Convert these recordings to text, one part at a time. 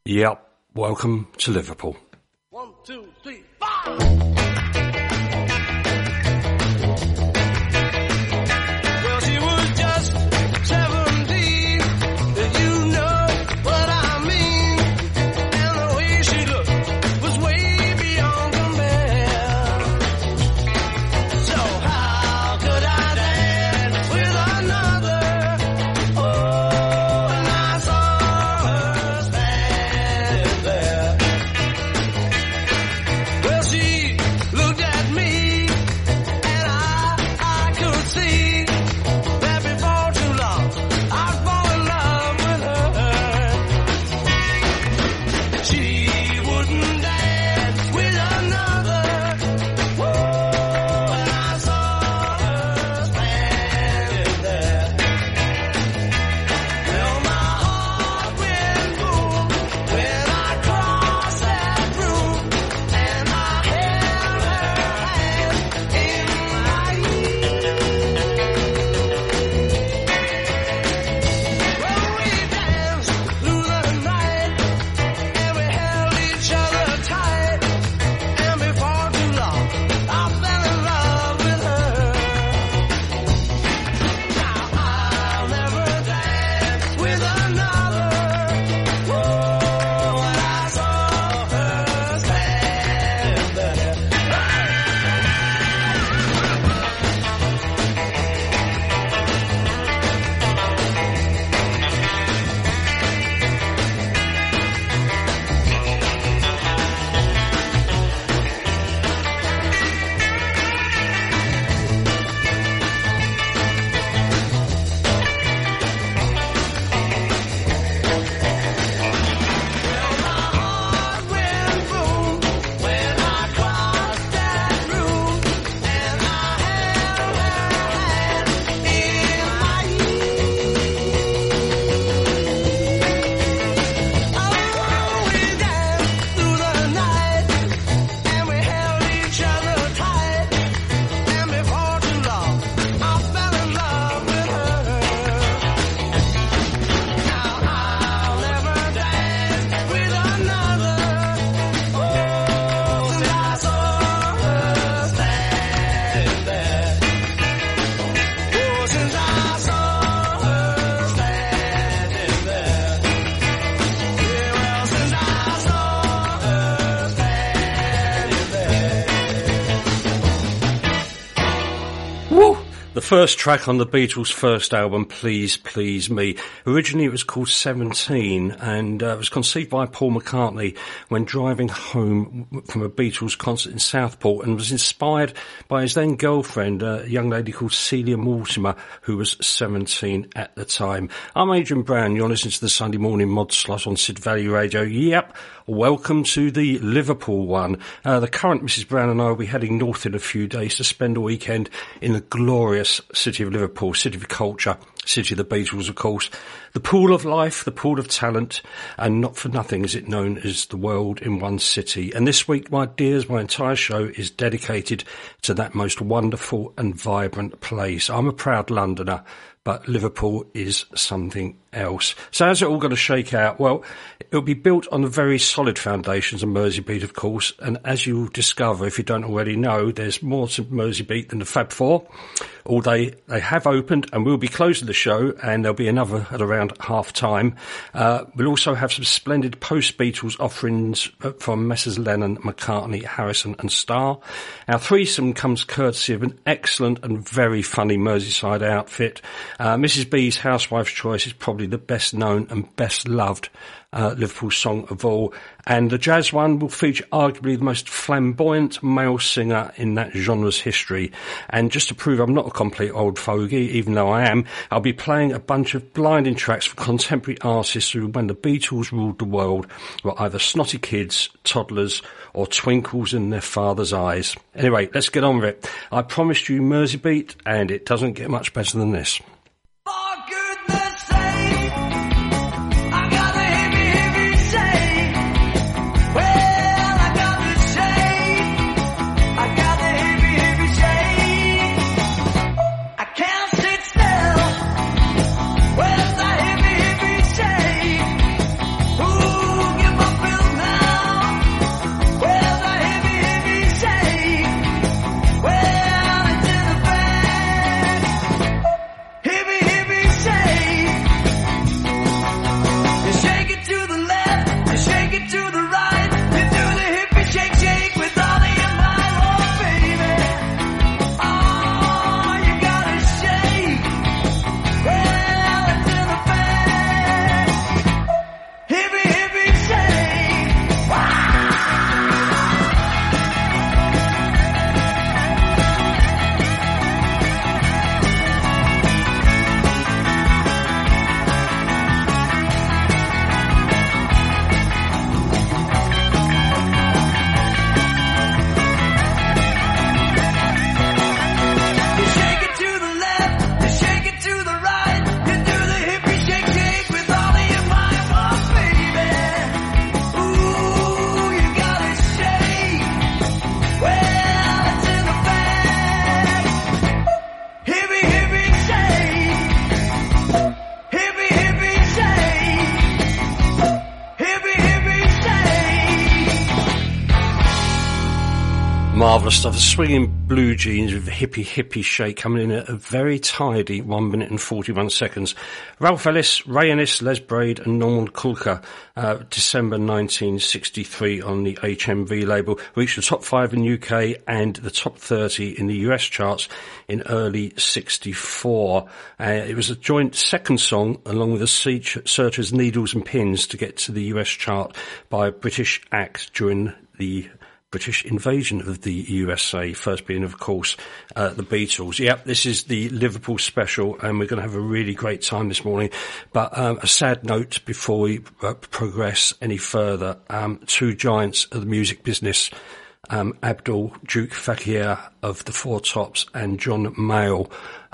Yep, welcome to Liverpool. 1, 2, 3, 4! The first track on the Beatles' first album, Please Please Me. Originally it was called 17 and it was conceived by Paul McCartney when driving home from a Beatles concert in Southport, and was inspired by his then girlfriend, a young lady called Celia Mortimer, who was 17 at the time. I'm Adrian Brown, you're listening to the Sunday Morning Mod Slot on Sid Valley Radio. Yep, welcome to the Liverpool one. The current Mrs. Brown and I will be heading north in a few days to spend a weekend in the glorious city of Liverpool, city of culture, city of the Beatles, of course, the pool of life, the pool of talent, and not for nothing is it known as the world in one city. And this week, my dears, my entire show is dedicated to that most wonderful and vibrant place. I'm a proud Londoner, but Liverpool is something else. So how's it all going to shake out? Well, it'll be built on the very solid foundations of Merseybeat, of course, and as you'll discover, if you don't already know, there's more to Merseybeat than the Fab Four. All day they have opened, and we'll be closing the show, and there'll be another at around half-time. We'll also have some splendid post-Beatles offerings from Messrs Lennon, McCartney, Harrison and Starr. Our threesome comes courtesy of an excellent and very funny Merseyside outfit. Mrs B's Housewife's Choice is probably the best known and best loved Liverpool song of all, and the jazz one will feature arguably the most flamboyant male singer in that genre's history. And just to prove I'm not a complete old fogey, even though I am, I'll be playing a bunch of blinding tracks from contemporary artists who, when the Beatles ruled the world, were either snotty kids, toddlers or twinkles in their father's eyes. Anyway, let's get on with it. I promised you Merseybeat, and it doesn't get much better than this. Give Marvellous stuff. The swinging blue jeans with a hippie shake coming in at a very tidy 1 minute and 41 seconds. Ralph Ellis, Ray Ennis, Les Braid and Norman Kulka, December 1963 on the HMV label, reached the top 5 in UK and the top 30 in the US charts in early 64. It was a joint second song along with the Searchers' Needles and Pins to get to the US chart by a British act during the British invasion of the USA, first being, of course, the Beatles. Yep, this is the Liverpool special, and we're going to have a really great time this morning. But a sad note before we progress any further. Two giants of the music business, Abdul Duke Fakir of the Four Tops and John Mayall,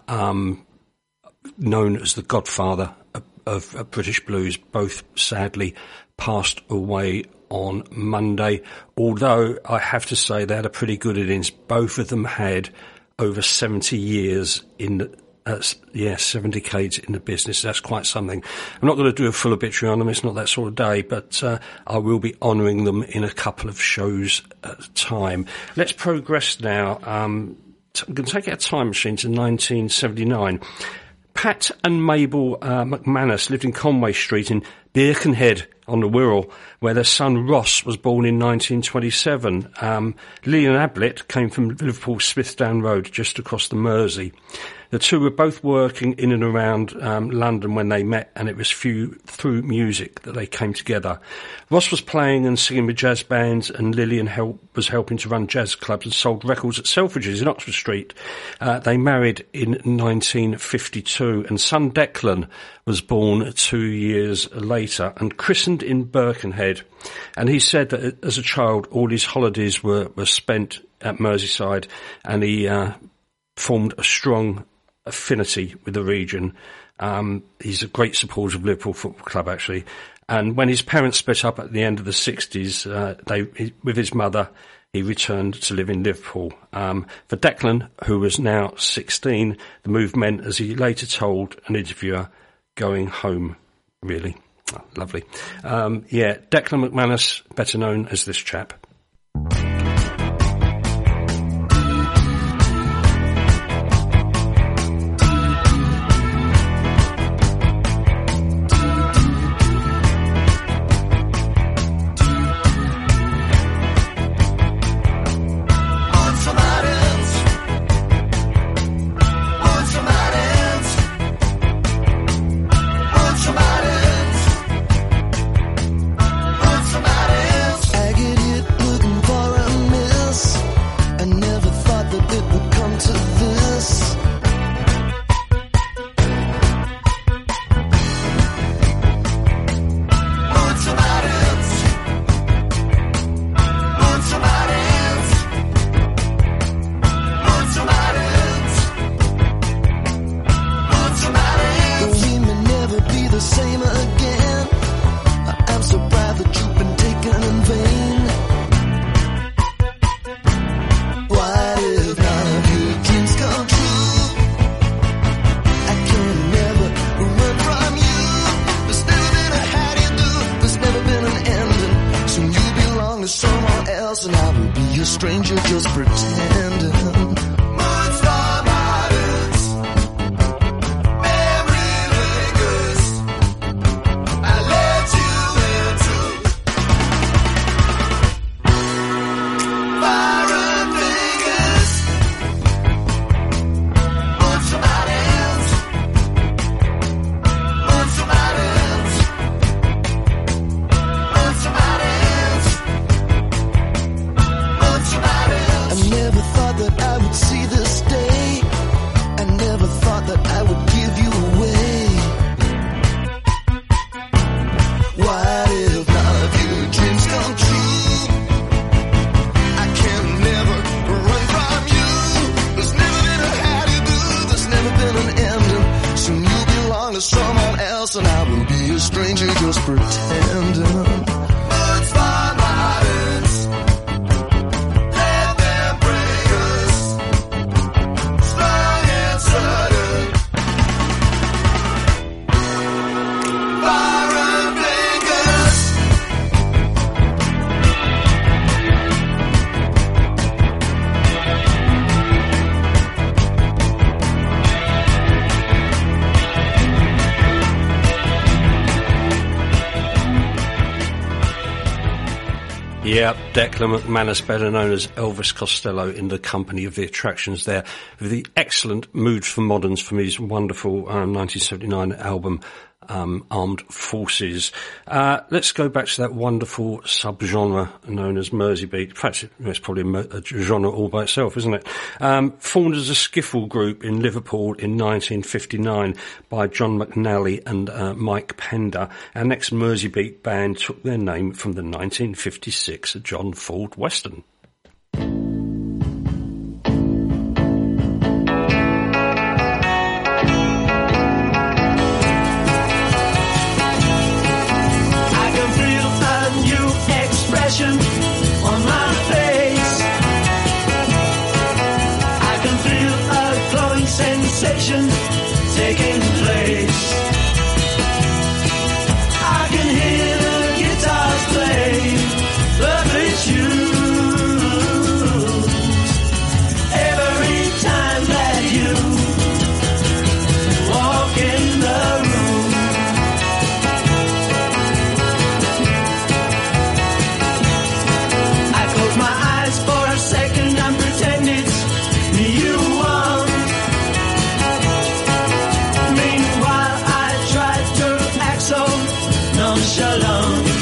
known as the godfather of British blues, both sadly passed away on Monday, although I have to say they had a pretty good innings. Both of them had over 70 years in 7 decades in the business. That's quite something. I'm not going to do a full obituary on them, it's not that sort of day, but I will be honouring them in a couple of shows at a time. Let's progress now. I'm going to take out a time machine to 1979. Pat and Mabel McManus lived in Conway Street in Birkenhead on the Wirral, where their son Ross was born in 1927. Lillian Ablett came from Liverpool Smithdown Road, just across the Mersey. The two were both working in and around London when they met, and it was through music that they came together. Ross was playing and singing with jazz bands, and Lillian was helping to run jazz clubs and sold records at Selfridges in Oxford Street. They married in 1952, and son Declan was born 2 years later and christened in Birkenhead. And he said that as a child, all his holidays were spent at Merseyside, and he formed a strong affinity with the region. He's a great supporter of Liverpool Football Club, actually. And when his parents split up at the end of the 60s, with his mother, he returned to live in Liverpool. For Declan, who was now 16, the move meant, as he later told an interviewer, going home, really. Oh, lovely. Declan McManus, better known as this chap. Yeah, Declan McManus, better known as Elvis Costello, in the company of the Attractions there, with the excellent Mood for Moderns from his wonderful 1979 album, Armed Forces. Let's go back to that wonderful subgenre known as Mersey Beat. In fact, it's probably a genre all by itself, isn't it? Formed as a skiffle group in Liverpool in 1959 by John McNally and Mike Pender. Our next Mersey Beat band took their name from the 1956 John Ford Western. On my face, I can feel a glowing sensation taking place. I can hear the guitars play lovely tunes every time that you walk in the room. Shalom.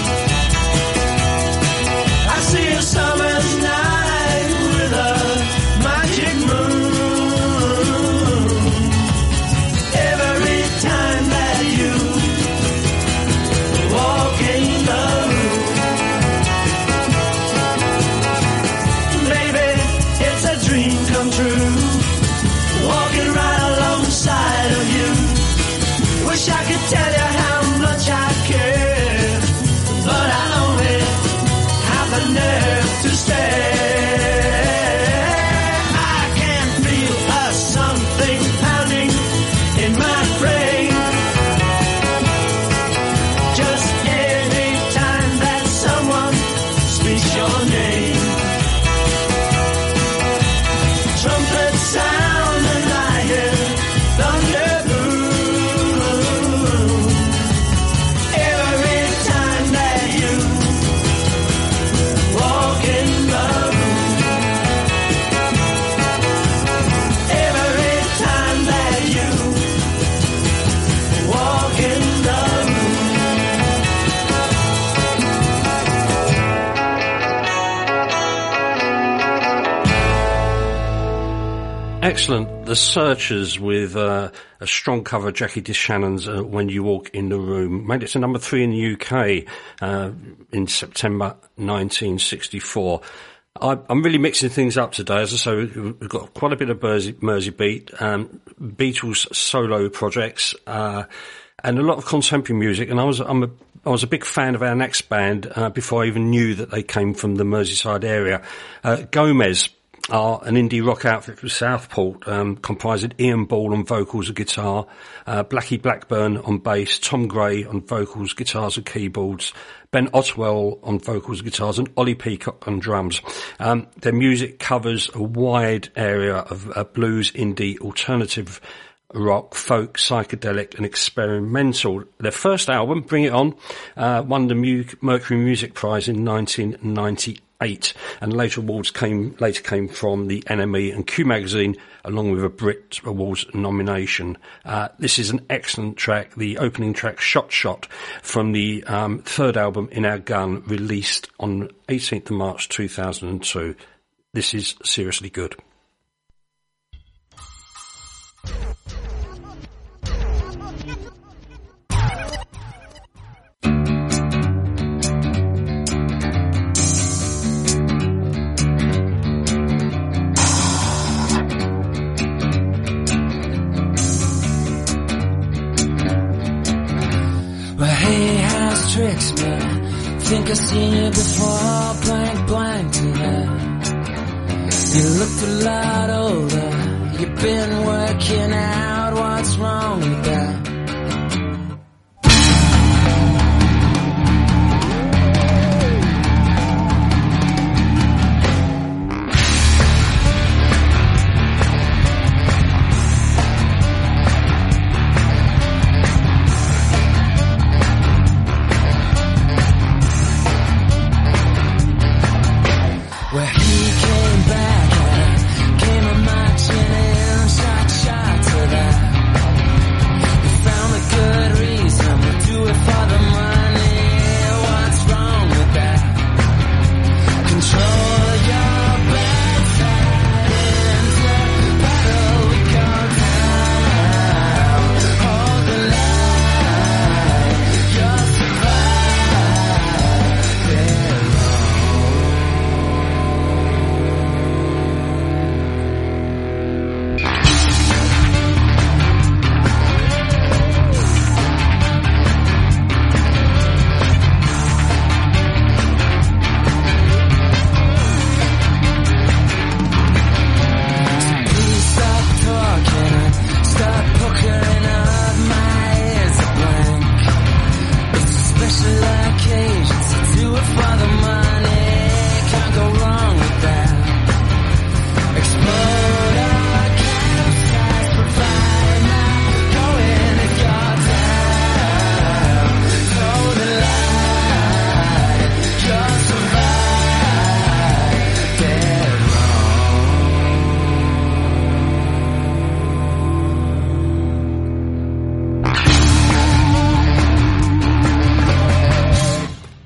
I see a summer's night with a magic moon. Every time that you walk in the room, baby, it's a dream come true. Walking right alongside of you. Wish I could tell you how much I care. But I only have the nerve to stare. I can feel something pounding in my brain. Just any time that someone speaks your name. Trumpet sound and I hear thunder boom. Excellent. The Searchers with a strong cover of Jackie DeShannon's When You Walk in the Room. Made it to number 3 in the UK in September 1964. I'm really mixing things up today. As I say, we've got quite a bit of Mersey Beat, Beatles solo projects, and a lot of contemporary music. And I was a big fan of our next band before I even knew that they came from the Merseyside area. Gomez are an indie rock outfit from Southport, comprising Ian Ball on vocals and guitar, Blackie Blackburn on bass, Tom Gray on vocals, guitars and keyboards, Ben Otwell on vocals and guitars, and Ollie Peacock on drums. Their music covers a wide area of blues, indie, alternative rock, folk, psychedelic and experimental. Their first album, Bring It On, won the Mercury Music Prize in 1998. And later awards came from the NME and Q Magazine, along with a Brit Awards nomination. This is an excellent track, the opening track, Shot Shot, from the third album, In Our Gun, released on 18th of March 2002. This is seriously good. Tricks me. Think I've seen you before, blank, blank to that. You looked a lot older. You've been working out what's wrong with that.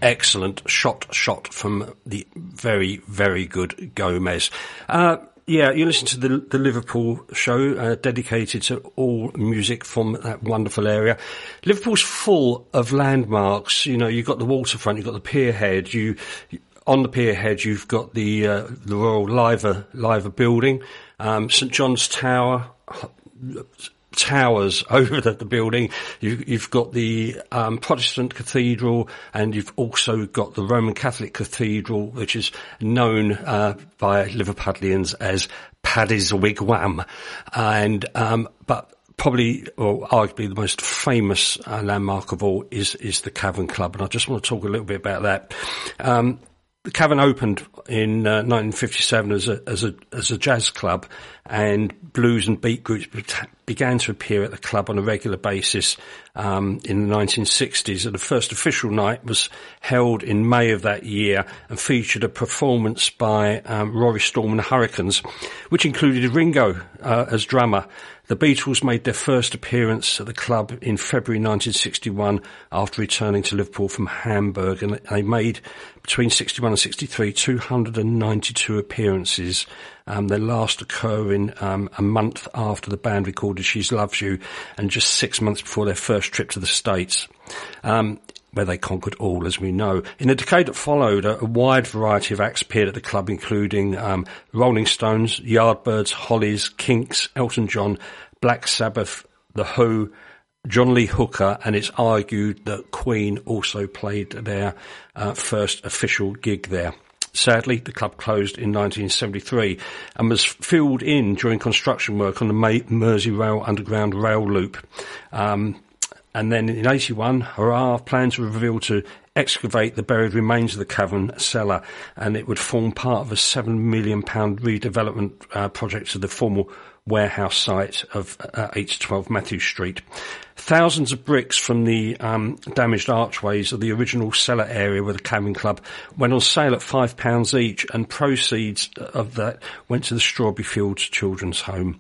excellent shot from the very, very good Gomez. Yeah, you listen to the Liverpool show, dedicated to all music from that wonderful area. Liverpool's full of landmarks. You know, you've got the waterfront, you've got the pier head, on the pier head you've got the Royal Liver building, St John's Tower, towers over the building. You've got the Protestant cathedral, and you've also got the Roman Catholic cathedral, which is known by Liverpudlians as Paddy's Wigwam, and but probably, or arguably, the most famous landmark of all is the Cavern Club, and I just want to talk a little bit about that. The Cavern opened in 1957 as a jazz club, and blues and beat groups began to appear at the club on a regular basis in the 1960s. And the first official night was held in May of that year and featured a performance by Rory Storm and the Hurricanes, which included Ringo as drummer. The Beatles made their first appearance at the club in February 1961 after returning to Liverpool from Hamburg, and they made, between 61 and 63, 292 appearances. Their last occurring a month after the band recorded She Loves You, and just 6 months before their first trip to the States, where they conquered all, as we know. In the decade that followed, a wide variety of acts appeared at the club, including Rolling Stones, Yardbirds, Hollies, Kinks, Elton John, Black Sabbath, The Who, John Lee Hooker, and it's argued that Queen also played their first official gig there. Sadly, the club closed in 1973 and was filled in during construction work on the Merseyrail Underground Rail Loop. And then in 81, hurrah, plans were revealed to excavate the buried remains of the cavern cellar, and it would form part of a £7 million redevelopment project of the former warehouse site of 8 to 12 Matthew Street. Thousands of bricks from the damaged archways of the original cellar area where the Cavern Club went on sale at £5 each, and proceeds of that went to the Strawberry Fields Children's Home.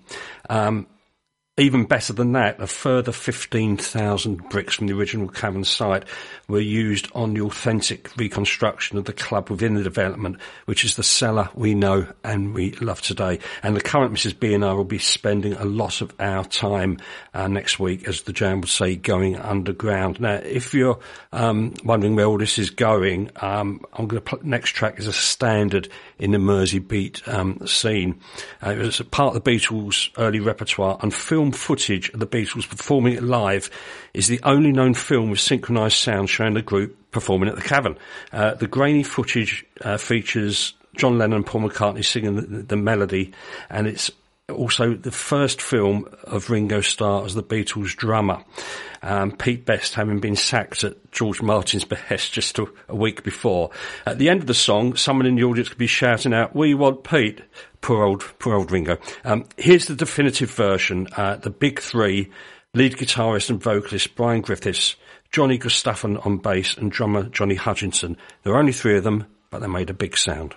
Even better than that, a further 15,000 bricks from the original cavern site were used on the authentic reconstruction of the club within the development, which is the cellar we know and we love today. And the current Mrs. B&R will be spending a lot of our time next week, as the Jam would say, going underground. Now, if you're wondering where all this is going, I'm going to put next track is a standard in the Mersey beat scene. It was part of the Beatles' early repertoire, and film footage of the Beatles performing it live is the only known film with synchronised sound showing the group performing at the Cavern. The grainy footage features John Lennon and Paul McCartney singing the melody, and it's also the first film of Ringo Starr as the Beatles' drummer. Pete Best having been sacked at George Martin's behest just a week before. At the end of the song, someone in the audience could be shouting out, "We want Pete." Poor old Ringo. Here's the definitive version. The big three, lead guitarist and vocalist Brian Griffiths, Johnny Gustafson on bass, and drummer Johnny Hutchinson. There were only three of them, but they made a big sound.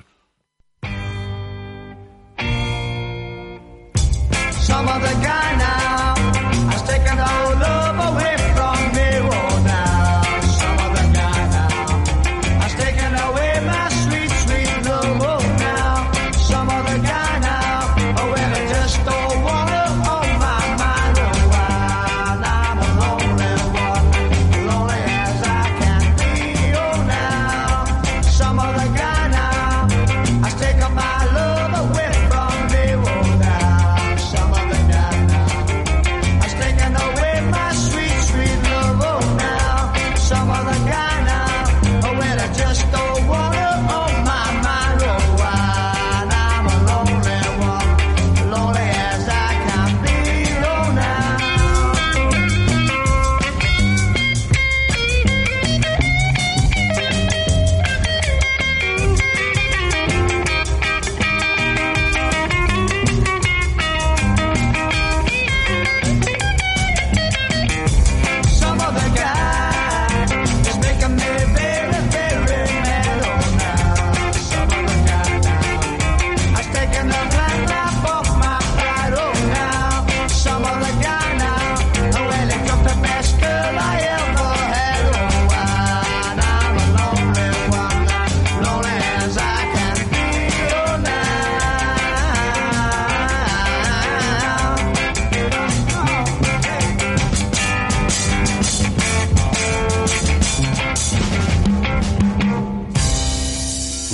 Some other guy now has taken all love away from me. Oh, now some other guy now has taken away my sweet, sweet love. Oh, now some other guy now, oh, well, I just don't want to on my mind. Oh, while I'm a lonely one, lonely as I can be. Oh, now some other guy now has taken my love away from me. Oh, now some other guy now.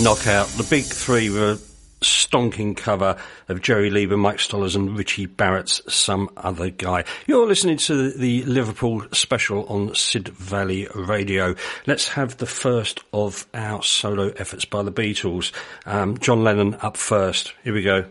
knockout. The Big Three were a stonking cover of Jerry Lieber, Mike Stollers and Richie Barrett's Some Other Guy. You're listening to the Liverpool special on Sid Valley Radio. Let's have the first of our solo efforts by the Beatles. John Lennon up first. Here we go.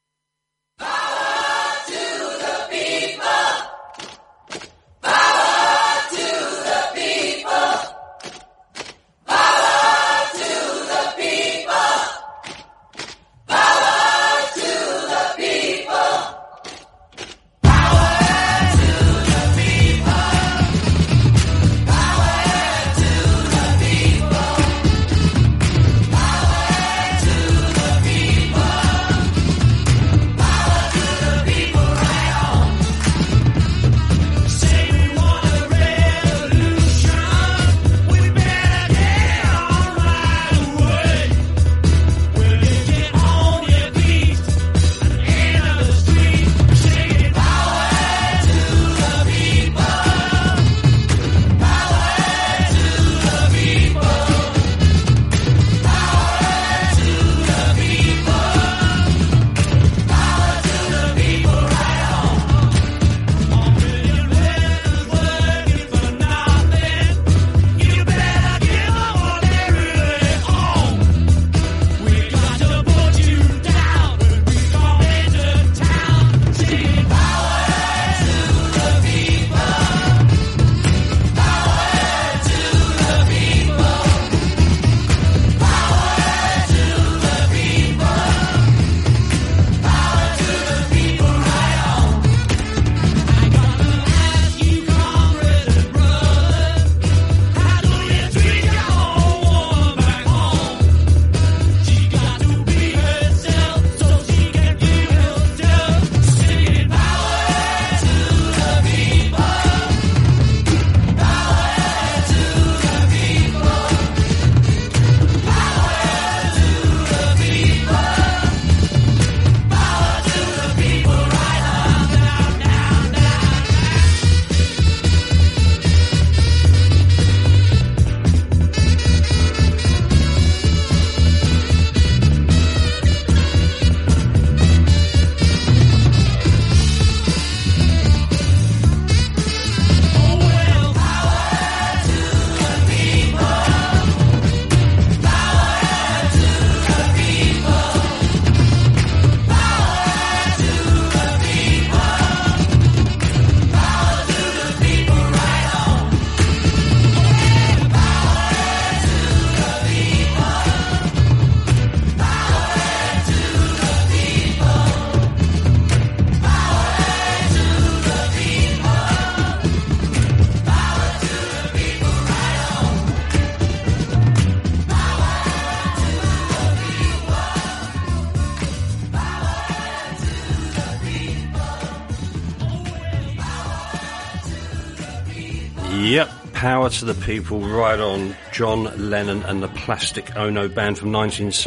Yep, Power to the People, right on. John Lennon and the Plastic Ono Band from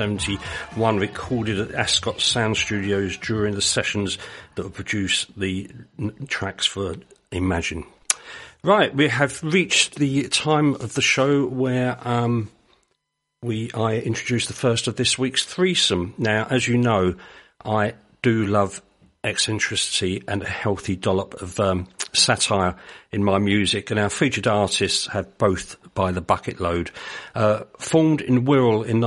1971, recorded at Ascot Sound Studios during the sessions that would produce the tracks for Imagine. Right, we have reached the time of the show where I introduce the first of this week's threesome. Now, as you know, I do love eccentricity and a healthy dollop of satire in my music, and our featured artists have both by the bucket load. Formed in Wirral in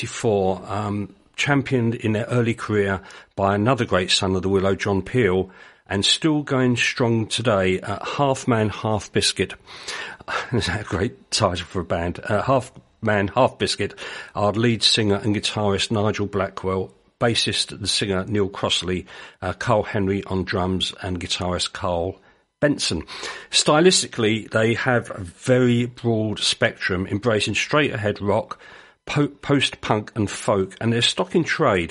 1984, championed in their early career by another great son of the Willow, John Peel, and still going strong today, Half Man, Half Biscuit. Is that a great title for a band? Half Man, Half Biscuit are lead singer and guitarist Nigel Blackwell, bassist and singer Neil Crossley, Carl Henry on drums, and guitarist Carl Benson. Stylistically, they have a very broad spectrum, embracing straight-ahead rock, post-punk and folk, and their stock in trade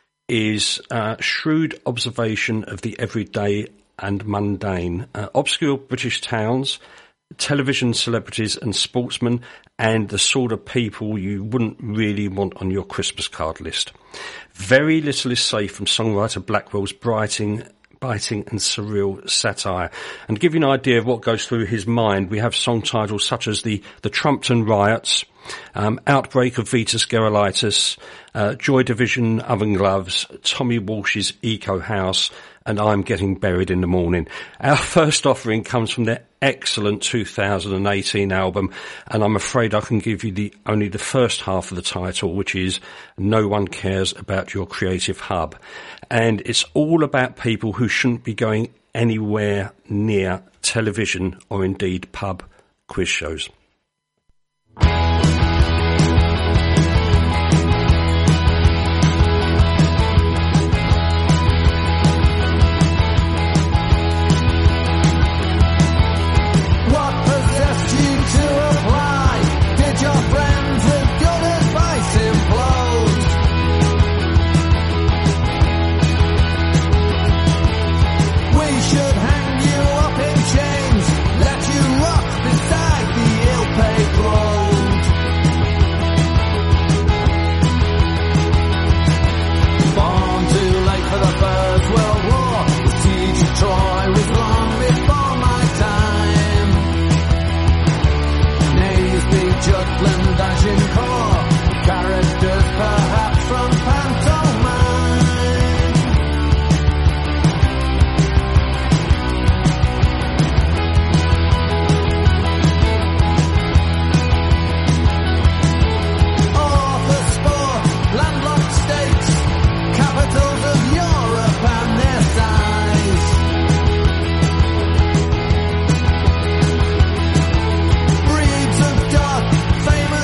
is shrewd observation of the everyday and mundane, obscure British towns, television celebrities and sportsmen, and the sort of people you wouldn't really want on your Christmas card list. Very little is safe from songwriter Blackwell's biting and surreal satire. And to give you an idea of what goes through his mind, we have song titles such as the Trumpton Riots, Outbreak of Vetus Gerolitis, Joy Division Oven Gloves, Tommy Walsh's Eco House, and I'm Getting Buried in the Morning. Our first offering comes from their excellent 2018 album, and I'm afraid I can give you only the first half of the title, which is No One Cares About Your Creative Hub. And it's all about people who shouldn't be going anywhere near television or indeed pub quiz shows. Famous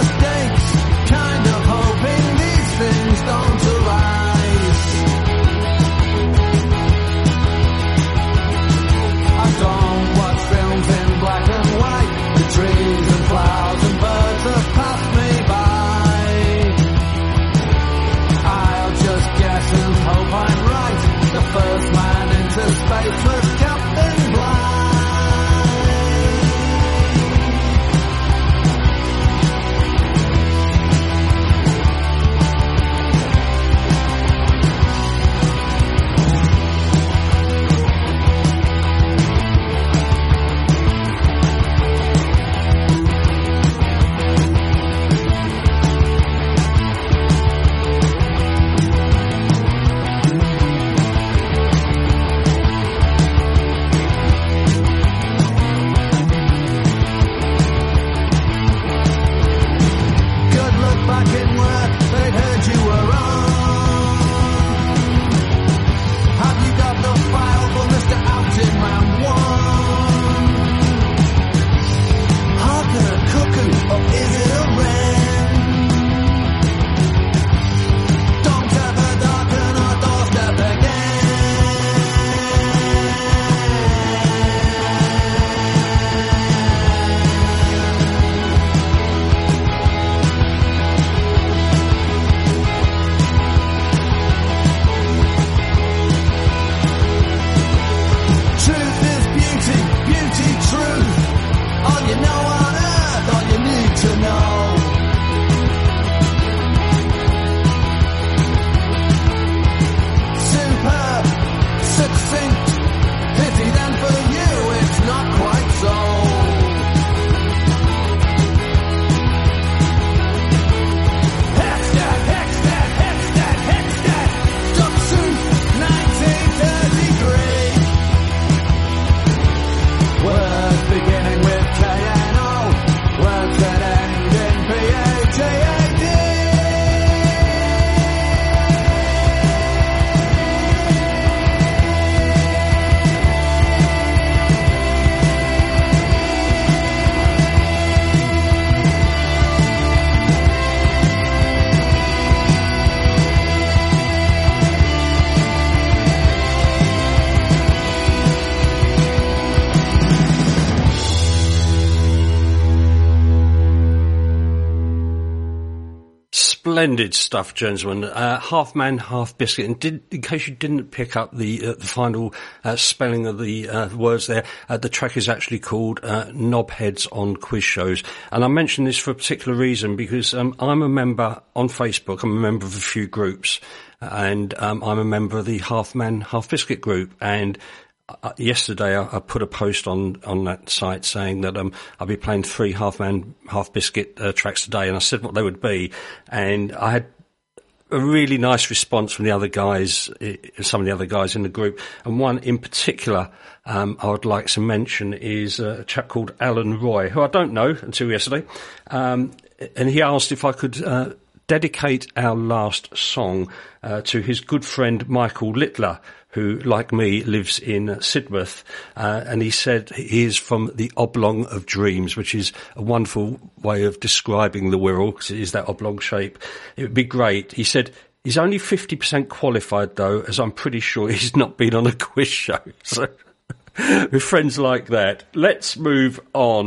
Splendid stuff, gentlemen. Half Man, Half Biscuit. And in case you didn't pick up the final spelling of the words there, the track is actually called Knobheads on Quiz Shows. And I mention this for a particular reason because I'm a member on Facebook. I'm a member of a few groups. And I'm a member of the Half Man, Half Biscuit group. And yesterday I put a post on that site saying that I'll be playing 3 Half Man, Half Biscuit tracks today, and I said what they would be, and I had a really nice response from the other guys, some of the other guys in the group, and one in particular I would like to mention is a chap called Alan Roy, who I don't know until yesterday, and he asked if I could dedicate our last song to his good friend Michael Littler, who, like me, lives in Sidmouth, and he said he is from the Oblong of Dreams, which is a wonderful way of describing the Wirral, because it is that oblong shape. It would be great. He said he's only 50% qualified, though, as I'm pretty sure he's not been on a quiz show. So, with friends like that, let's move on.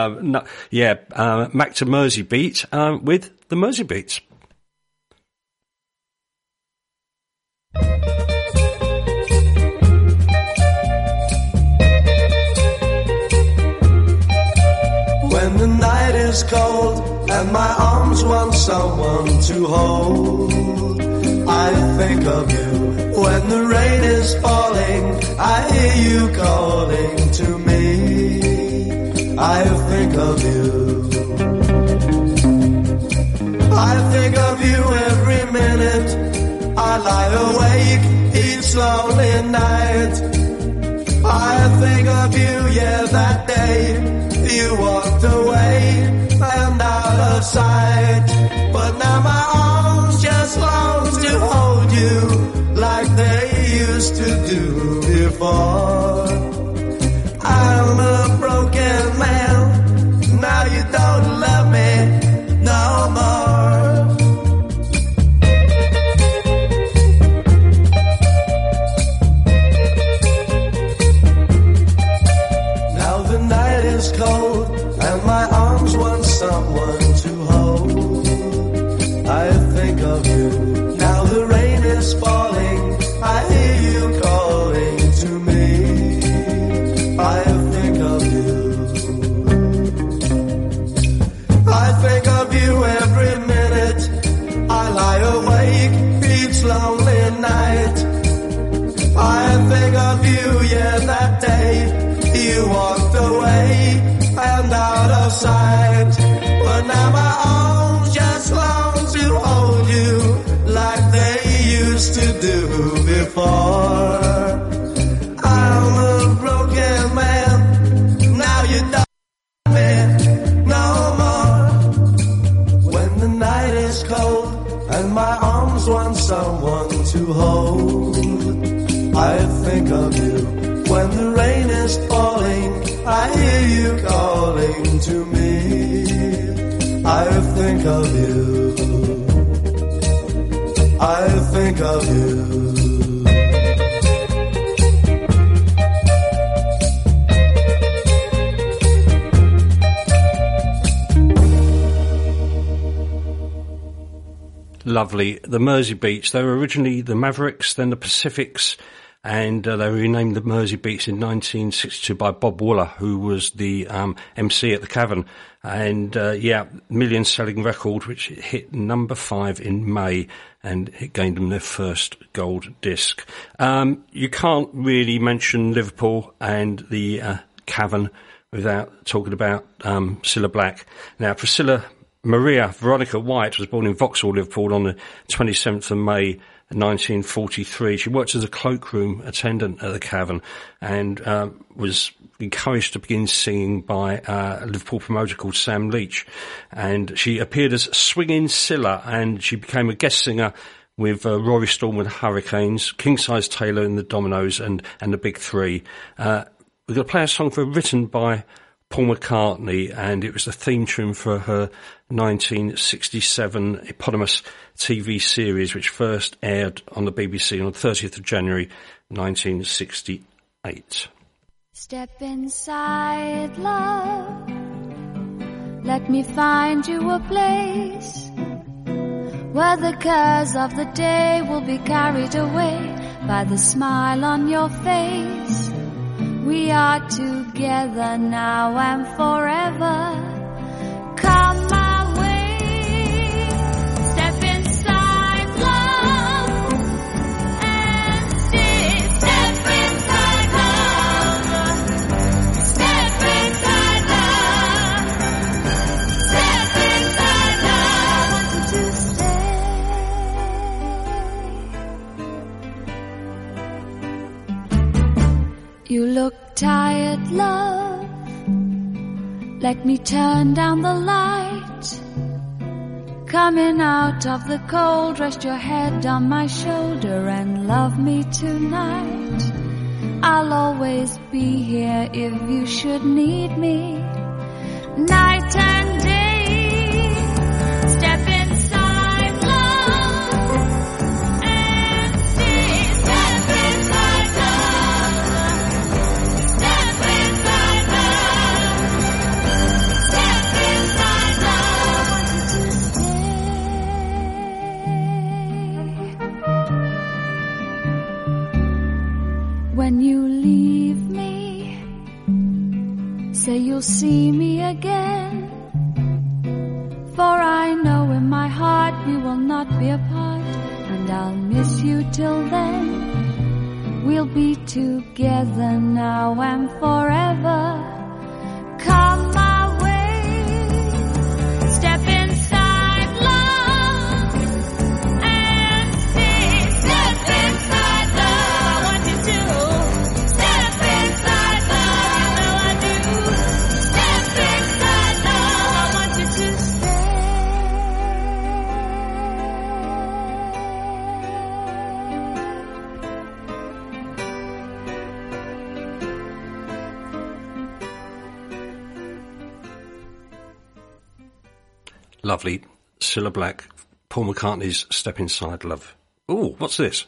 Back to Mersey Beat with the Mersey Beats. When the night is cold and my arms want someone to hold, I think of you. When the rain is falling, I hear you calling to me. I think of you. I think of you every minute. I lie awake each lonely night. I think of you, yeah, that day you walked away and out of sight. But now my arms just long to hold you like they used to do before. I'm a broken man, now you don't love me no more. Now the night is cold and my arms want someone to hold. I think of you. Now the rain is falling, I hear you calling to me. I think of you. I think of you every minute. I lie awake each lonely night. I think of you, yeah, that day you walked away and out of sight. But now my arms just long to hold you like they used to do before. I'm a broken man, now you don't love me no more. When the night is cold and my arms want someone to hold, I think of you. When the rain is falling, I hear you calling to me. I think of you. I think of you. Lovely. The Mersey Beats, they were originally the Mavericks, then the Pacifics, and they were renamed the Mersey Beats in 1962 by Bob Wooler, who was the MC at the Cavern. And million-selling record, which hit number 5 in May, and it gained them their first gold disc. You can't really mention Liverpool and the Cavern without talking about Cilla Black. Now, Priscilla Maria Veronica White was born in Vauxhall, Liverpool on the 27th of May 1943. She worked as a cloakroom attendant at the Cavern and was encouraged to begin singing by a Liverpool promoter called Sam Leach. And she appeared as Swingin' Cilla, and she became a guest singer with Rory Storm and the Hurricanes, King Size Taylor and the Dominoes, and the Big Three. We're going to play a song written by Paul McCartney, and it was the theme tune for her 1967 eponymous TV series, which first aired on the BBC on the 30th of January 1968. Step inside, love. Let me find you a place where the cares of the day will be carried away by the smile on your face. We are together now and forever. Come my way, step inside love and see. Step inside love, step inside love, step inside love. I want you to stay. You look tired, love. Let me turn down the light. Coming out of the cold, rest your head on my shoulder and love me tonight. I'll always be here if you should need me. Night and day, step inside love and see. Step inside love, step inside love, step inside love. I want you to stay. When you leave me, say you'll see me again. For I know in my heart we will not be apart, and I'll miss you till then. We'll be together now and forever. Come my way, step inside love and see. Step inside love, I want you to. Step inside love, you know I do. Step inside love, I want you to Lovely. Cilla Black, Paul McCartney's Step Inside Love. Ooh, what's this?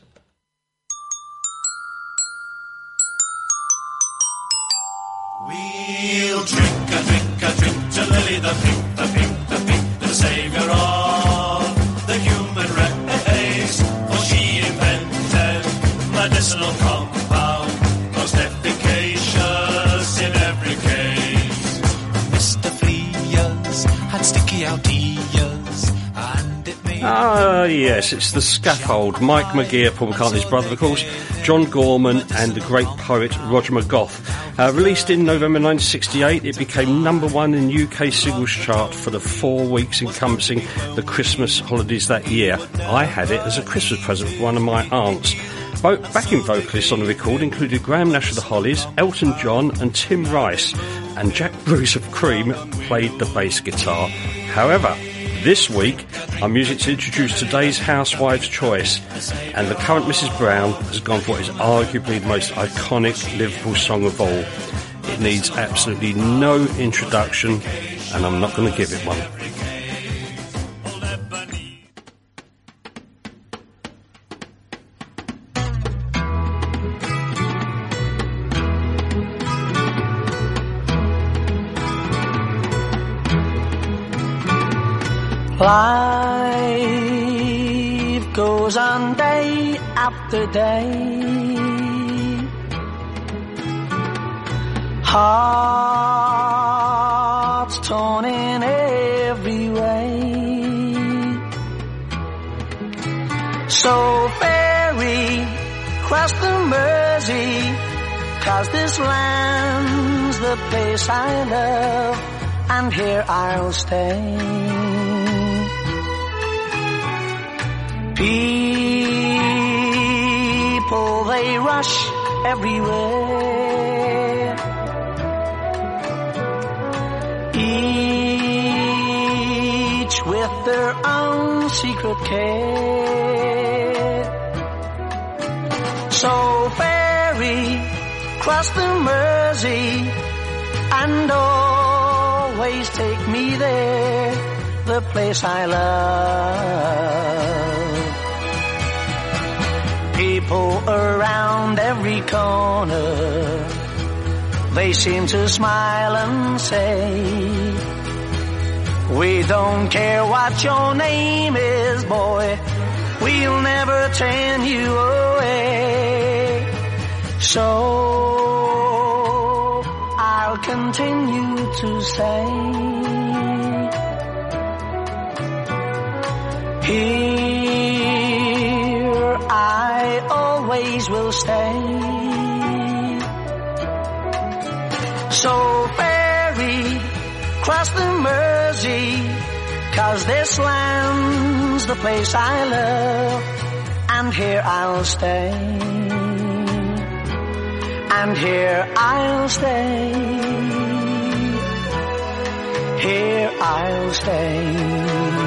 We'll drink to Lily the pink, the savior of the human race. For she invented medicinal compound, most efficacious in every case. Mr. Fleas had sticky out ears, and it made... Ah, yes, it's the Scaffold. Mike McGeer, Paul McCartney's brother, of course, John Gorman, and the great poet Roger McGough. Released in November 1968, it became number one in UK singles chart for the 4 weeks encompassing the Christmas holidays that year. I had it as a Christmas present for one of my aunts. Backing vocalists on the record included Graham Nash of the Hollies, Elton John and Tim Rice, and Jack Bruce of Cream played the bass guitar. However, this week, our music to introduce today's Housewives' Choice, and the current Mrs. Brown has gone for what is arguably the most iconic Liverpool song of all. It needs absolutely no introduction, and I'm not going to give it one. Life goes on day after day. Hearts torn in every way. So ferry cross the Mersey, 'cause this land's the place I love, and here I'll stay. People, they rush everywhere, each with their own secret care. So ferry, cross the Mersey, and always take me there, the place I love. People around every corner, they seem to smile and say, We don't care what your name is, boy. We'll never turn you away. So I'll continue to say, here I always will stay. So ferry, cross the Mersey, 'cause this land's the place I love, and here I'll stay, and here I'll stay, here I'll stay.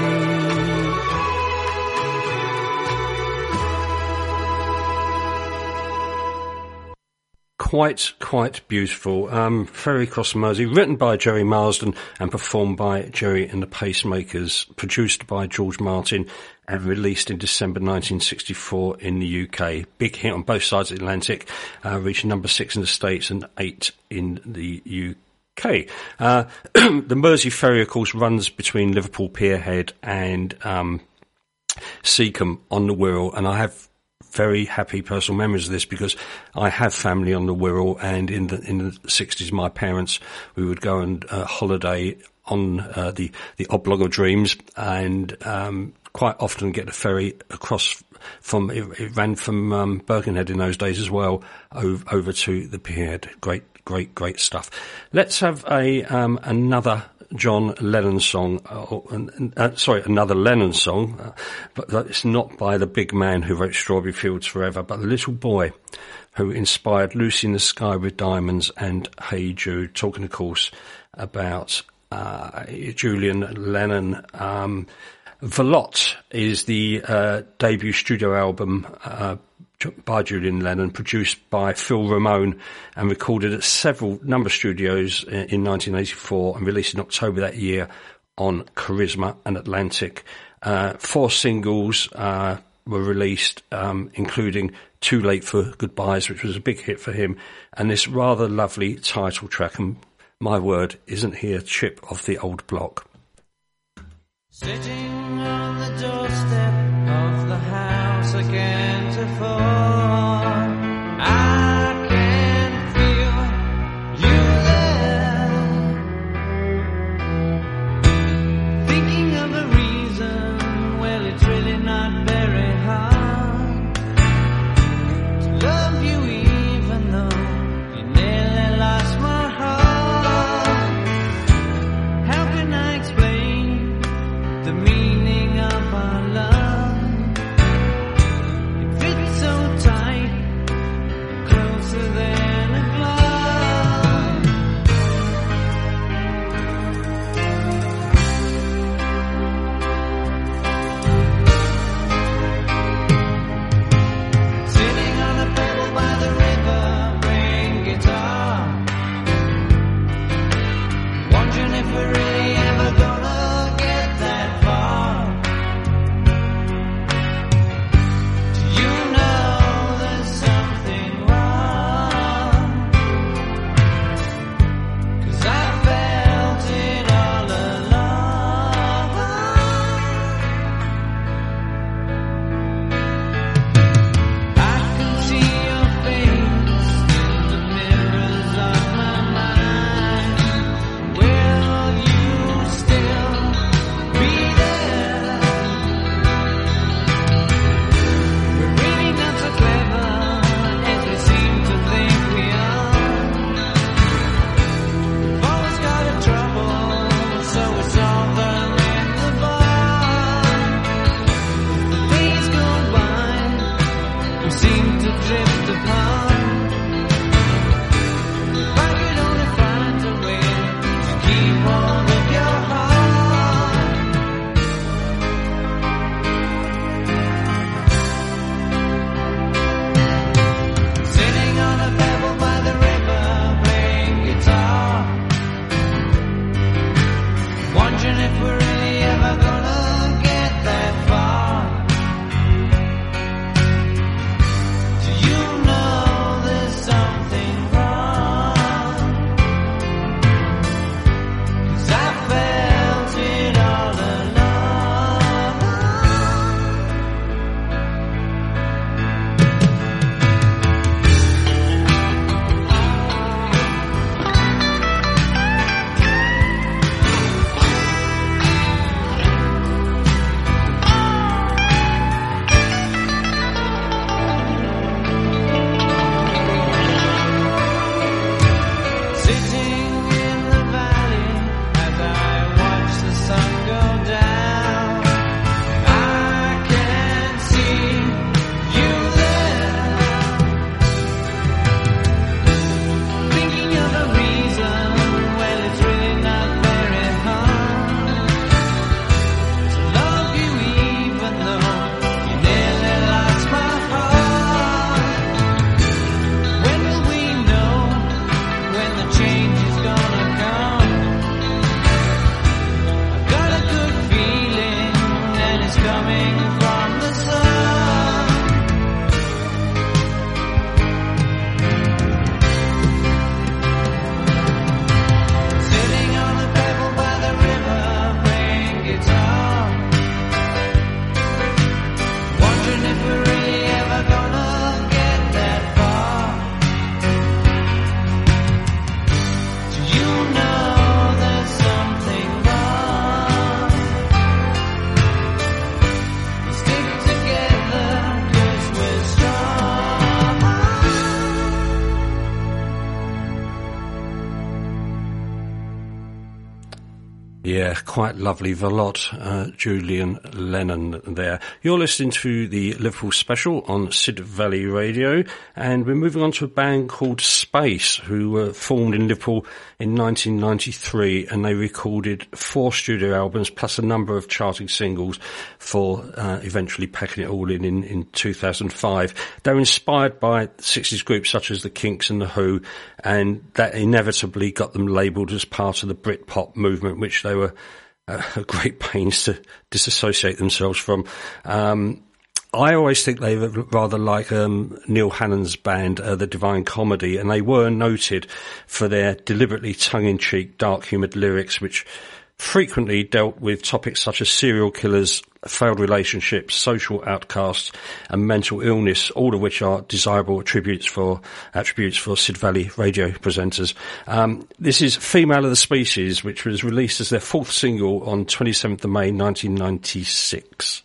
Quite beautiful. Ferry Cross Mersey, written by Jerry Marsden and performed by Jerry and the Pacemakers, produced by George Martin and released in December 1964 in the UK. Big hit on both sides of the Atlantic, reached number 6 in the States and 8 in the UK. The Mersey Ferry, of course, runs between Liverpool Pierhead and Seacombe on the Wirral, and I have very happy personal memories of this because I have family on the Wirral, and in the 60s, my parents, we would go and holiday on the Oblong of Dreams, and quite often get the ferry across from it ran from Birkenhead in those days as well over to the Pierhead. Great stuff. Let's have another John Lennon song, another Lennon song, but it's not by the big man who wrote Strawberry Fields Forever, but the little boy who inspired Lucy in the Sky with Diamonds and Hey Jude, talking, of course, about Julian Lennon. Velotte is the debut studio album by Julian Lennon, produced by Phil Ramone and recorded at several number of studios in 1984 and released in October that year on Charisma and Atlantic. 4 singles were released, including Too Late for Goodbyes, which was a big hit for him, and this rather lovely title track, and my word, isn't he a chip off the old block? Sitting on the doorstep of the house again to fall, I can feel you there. Thinking of a reason, well, it's really not very hard to love you even though you nearly lost my heart. How can I explain the meaning of our love? It fits so tight, closer than a glove. Sitting on a pebble by the river, playing guitar, wondering if we're really ever gonna get that far. Yeah, quite lovely. Velotte, Julian Lennon there. You're listening to the Liverpool Special on Sid Valley Radio, and we're moving on to a band called Space, who were formed in Liverpool in 1993, and they recorded 4 studio albums plus a number of charting singles for eventually packing it all in 2005. They were inspired by 60s groups such as the Kinks and the Who, and that inevitably got them labelled as part of the Britpop movement, which they were a great pains to disassociate themselves from. I always think they were rather like Neil Hannon's band, The Divine Comedy, and they were noted for their deliberately tongue-in-cheek, dark-humoured lyrics, which frequently dealt with topics such as serial killers, failed relationships, social outcasts, and mental illness, all of which are desirable attributes for Sid Valley radio presenters. This is Female of the Species, which was released as their 4th single on 27th of May 1996.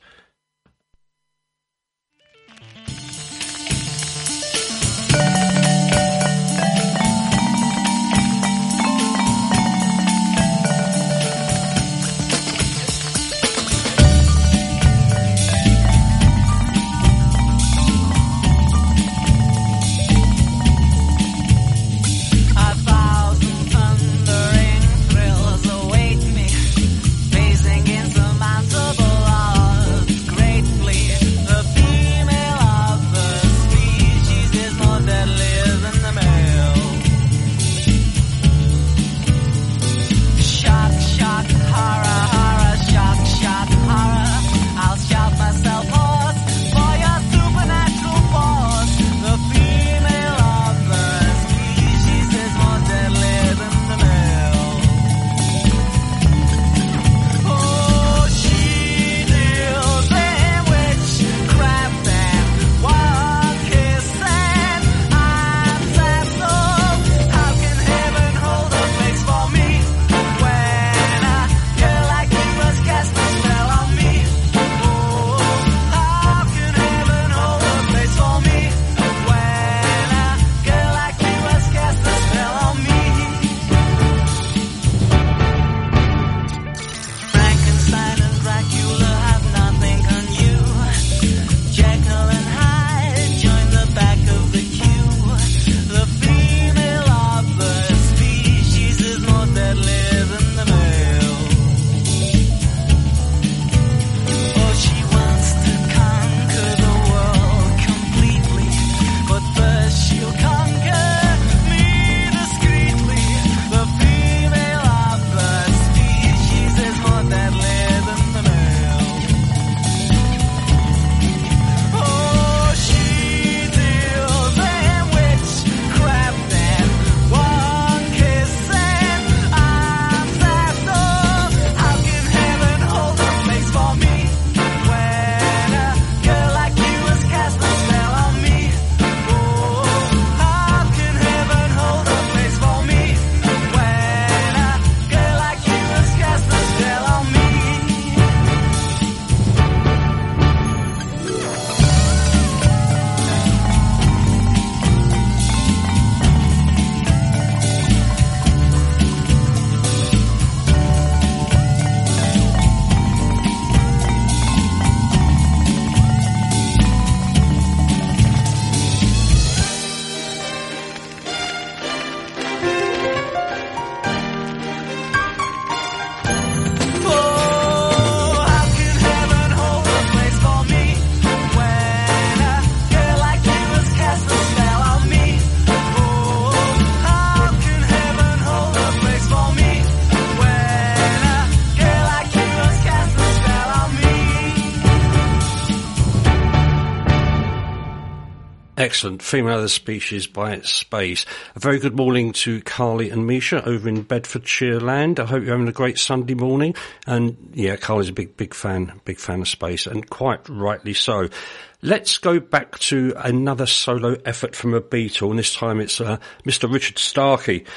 Excellent. Female of the Species by Space. A very good morning to Carly and Misha over in Bedfordshire land. I hope you're having a great Sunday morning. And yeah, Carly's a big fan of Space, and quite rightly so. Let's go back to another solo effort from a Beatle, and this time it's Mr. Richard Starkey.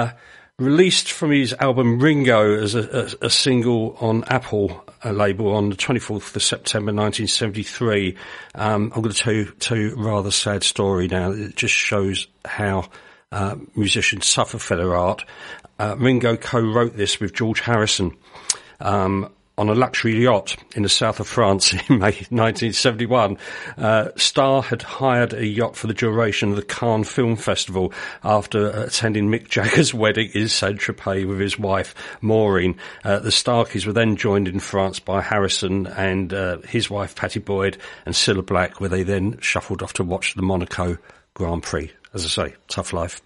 Released from his album Ringo as a single on Apple label on the 24th of September 1973. I'm going to tell you a rather sad story now. It just shows how musicians suffer for their art. Ringo co-wrote this with George Harrison on a luxury yacht in the south of France in May 1971. Starr had hired a yacht for the duration of the Cannes Film Festival after attending Mick Jagger's wedding in Saint-Tropez with his wife, Maureen. The Starkeys were then joined in France by Harrison and his wife, Pattie Boyd, and Cilla Black, where they then shuffled off to watch the Monaco Grand Prix. As I say, tough life.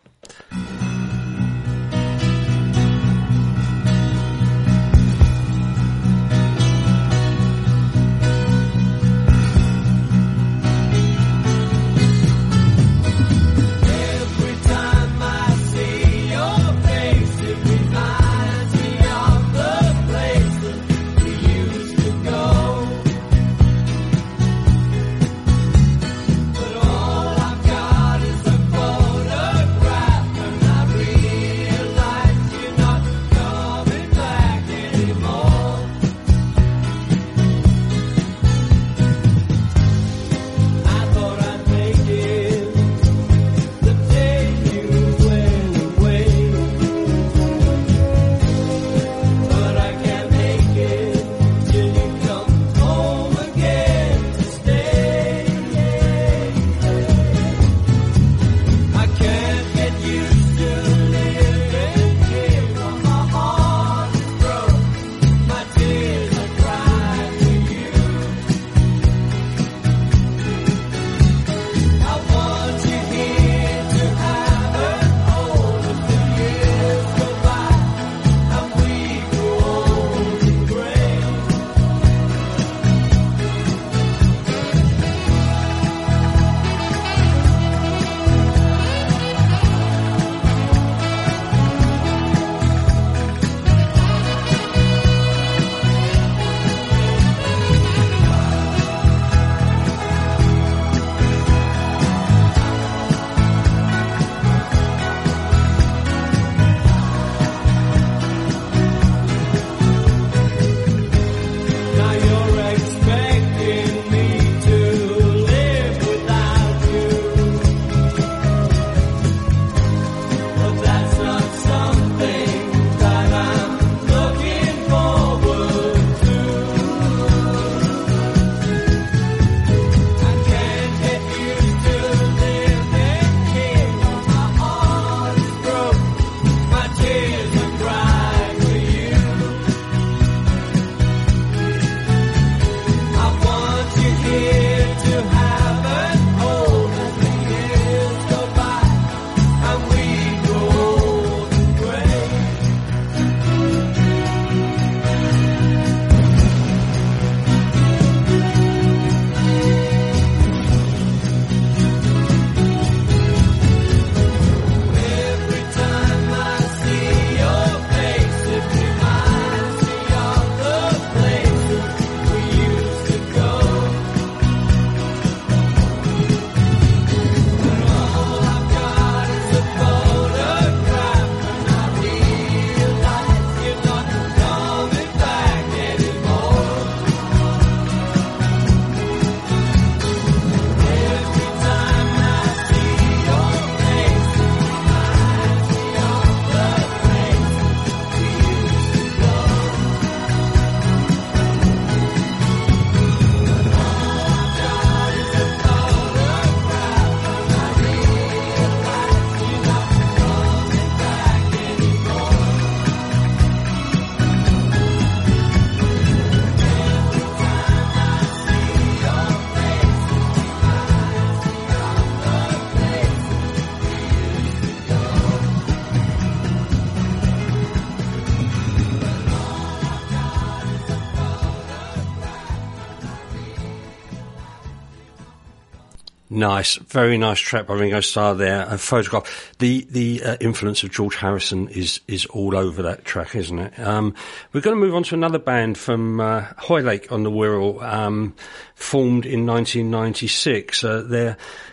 Nice, very nice track by Ringo Starr there. A photograph. The influence of George Harrison is all over that track, isn't it? We're going to move on to another band from Hoylake on the Wirral, formed in 1996.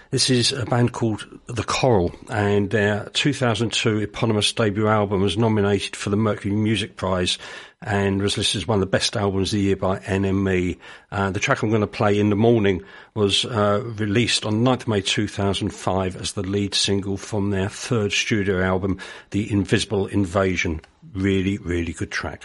This is a band called The Coral, and their 2002 eponymous debut album was nominated for the Mercury Music Prize and was listed as one of the best albums of the year by NME. The track I'm going to play, In the Morning, was released on 9th May 2005 as the lead single from their third studio album, The Invisible Invasion. Really, really good track.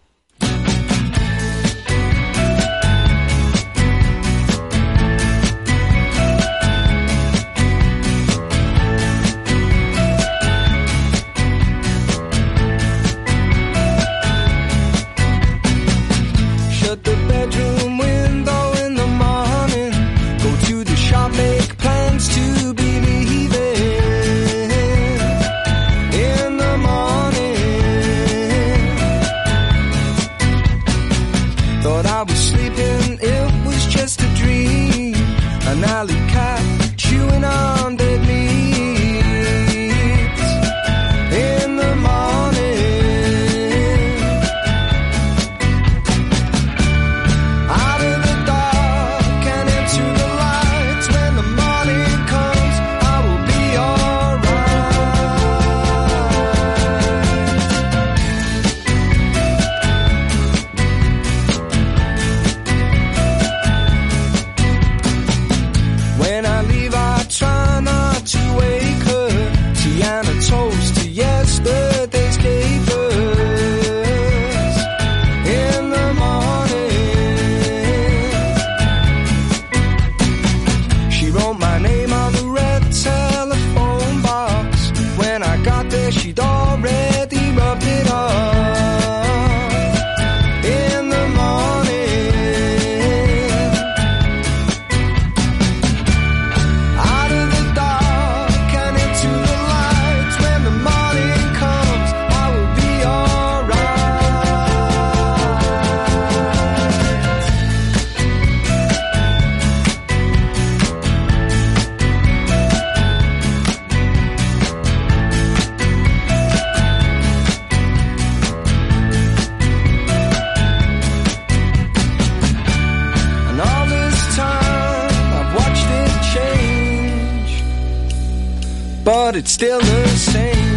But it's still the same.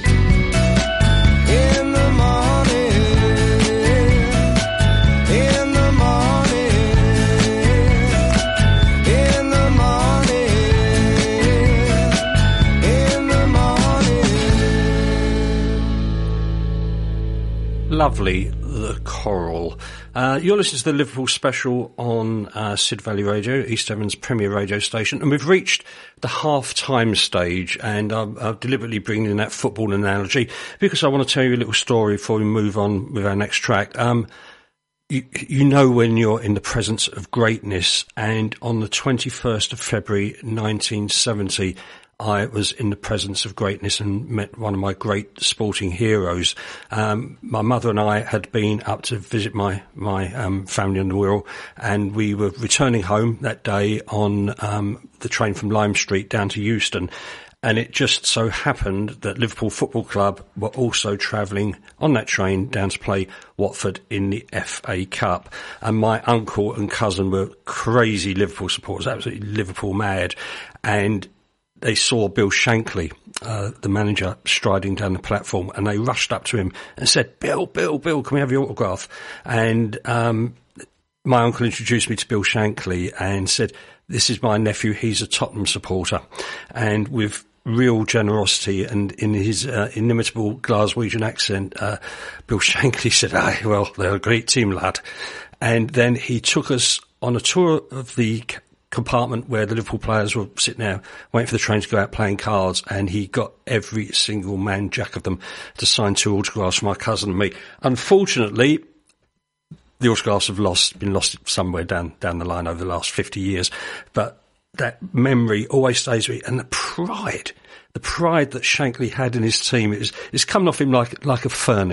In the morning, in the morning, in the morning, in the morning. Lovely, The Coral. You're listening to the Liverpool Special on Sid Valley Radio, East Devon's premier radio station, and we've reached the half-time stage, and I'm deliberately bringing in that football analogy because I want to tell you a little story before we move on with our next track. You know when you're in the presence of greatness, and on the 21st of February 1970, I was in the presence of greatness and met one of my great sporting heroes. My mother and I had been up to visit my family in the Wirral, and we were returning home that day on the train from Lime Street down to Euston. And it just so happened that Liverpool Football Club were also travelling on that train down to play Watford in the FA Cup. And my uncle and cousin were crazy Liverpool supporters, absolutely Liverpool mad. And they saw Bill Shankly, the manager, striding down the platform, and they rushed up to him and said, Bill, can we have your autograph? And my uncle introduced me to Bill Shankly and said, this is my nephew, he's a Tottenham supporter. And with real generosity and in his inimitable Glaswegian accent, Bill Shankly said, well, they're a great team, lad. And then he took us on a tour of the compartment where the Liverpool players were sitting there waiting for the train to go out playing cards, and he got every single man jack of them to sign 2 autographs for my cousin and me. Unfortunately, the autographs have been lost somewhere down the line over the last 50 years, but that memory always stays with me, and the pride that Shankly had in his team is coming off him like a furnace.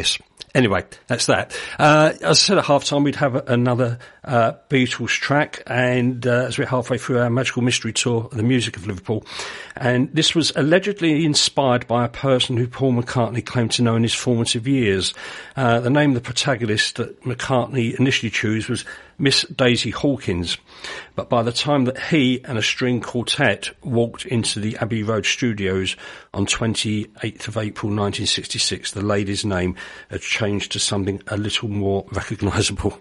Anyway, that's that. As I said at half-time, we'd have another Beatles track, and as we're halfway through our Magical Mystery Tour, The Music of Liverpool, and this was allegedly inspired by a person who Paul McCartney claimed to know in his formative years. The name of the protagonist that McCartney initially chose was Miss Daisy Hawkins, but by the time that he and a string quartet walked into the Abbey Road studios on 28th of April 1966, the lady's name had changed to something a little more recognisable.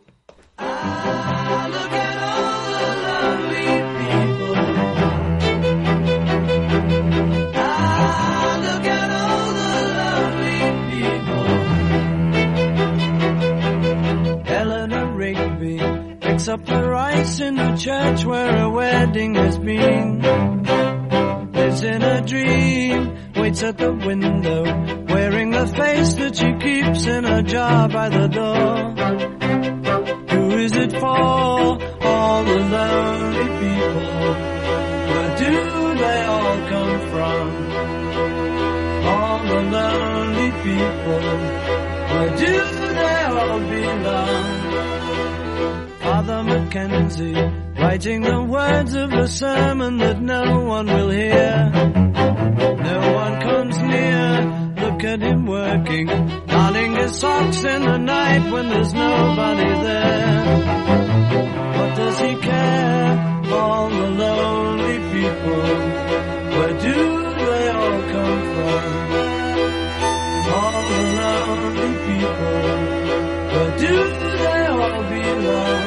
Up the rice in the church where a wedding has been. Lives in a dream, waits at the window, wearing the face that she keeps in a jar by the door. Who is it for? All the lonely people. Where do they all come from? All the lonely people. Where do they all belong? Father Mackenzie, writing the words of a sermon that no one will hear. No one comes near, look at him working, darning his socks in the night when there's nobody there. What does he care? All the lonely people, where do they all come from? All the lonely people, where do they all belong?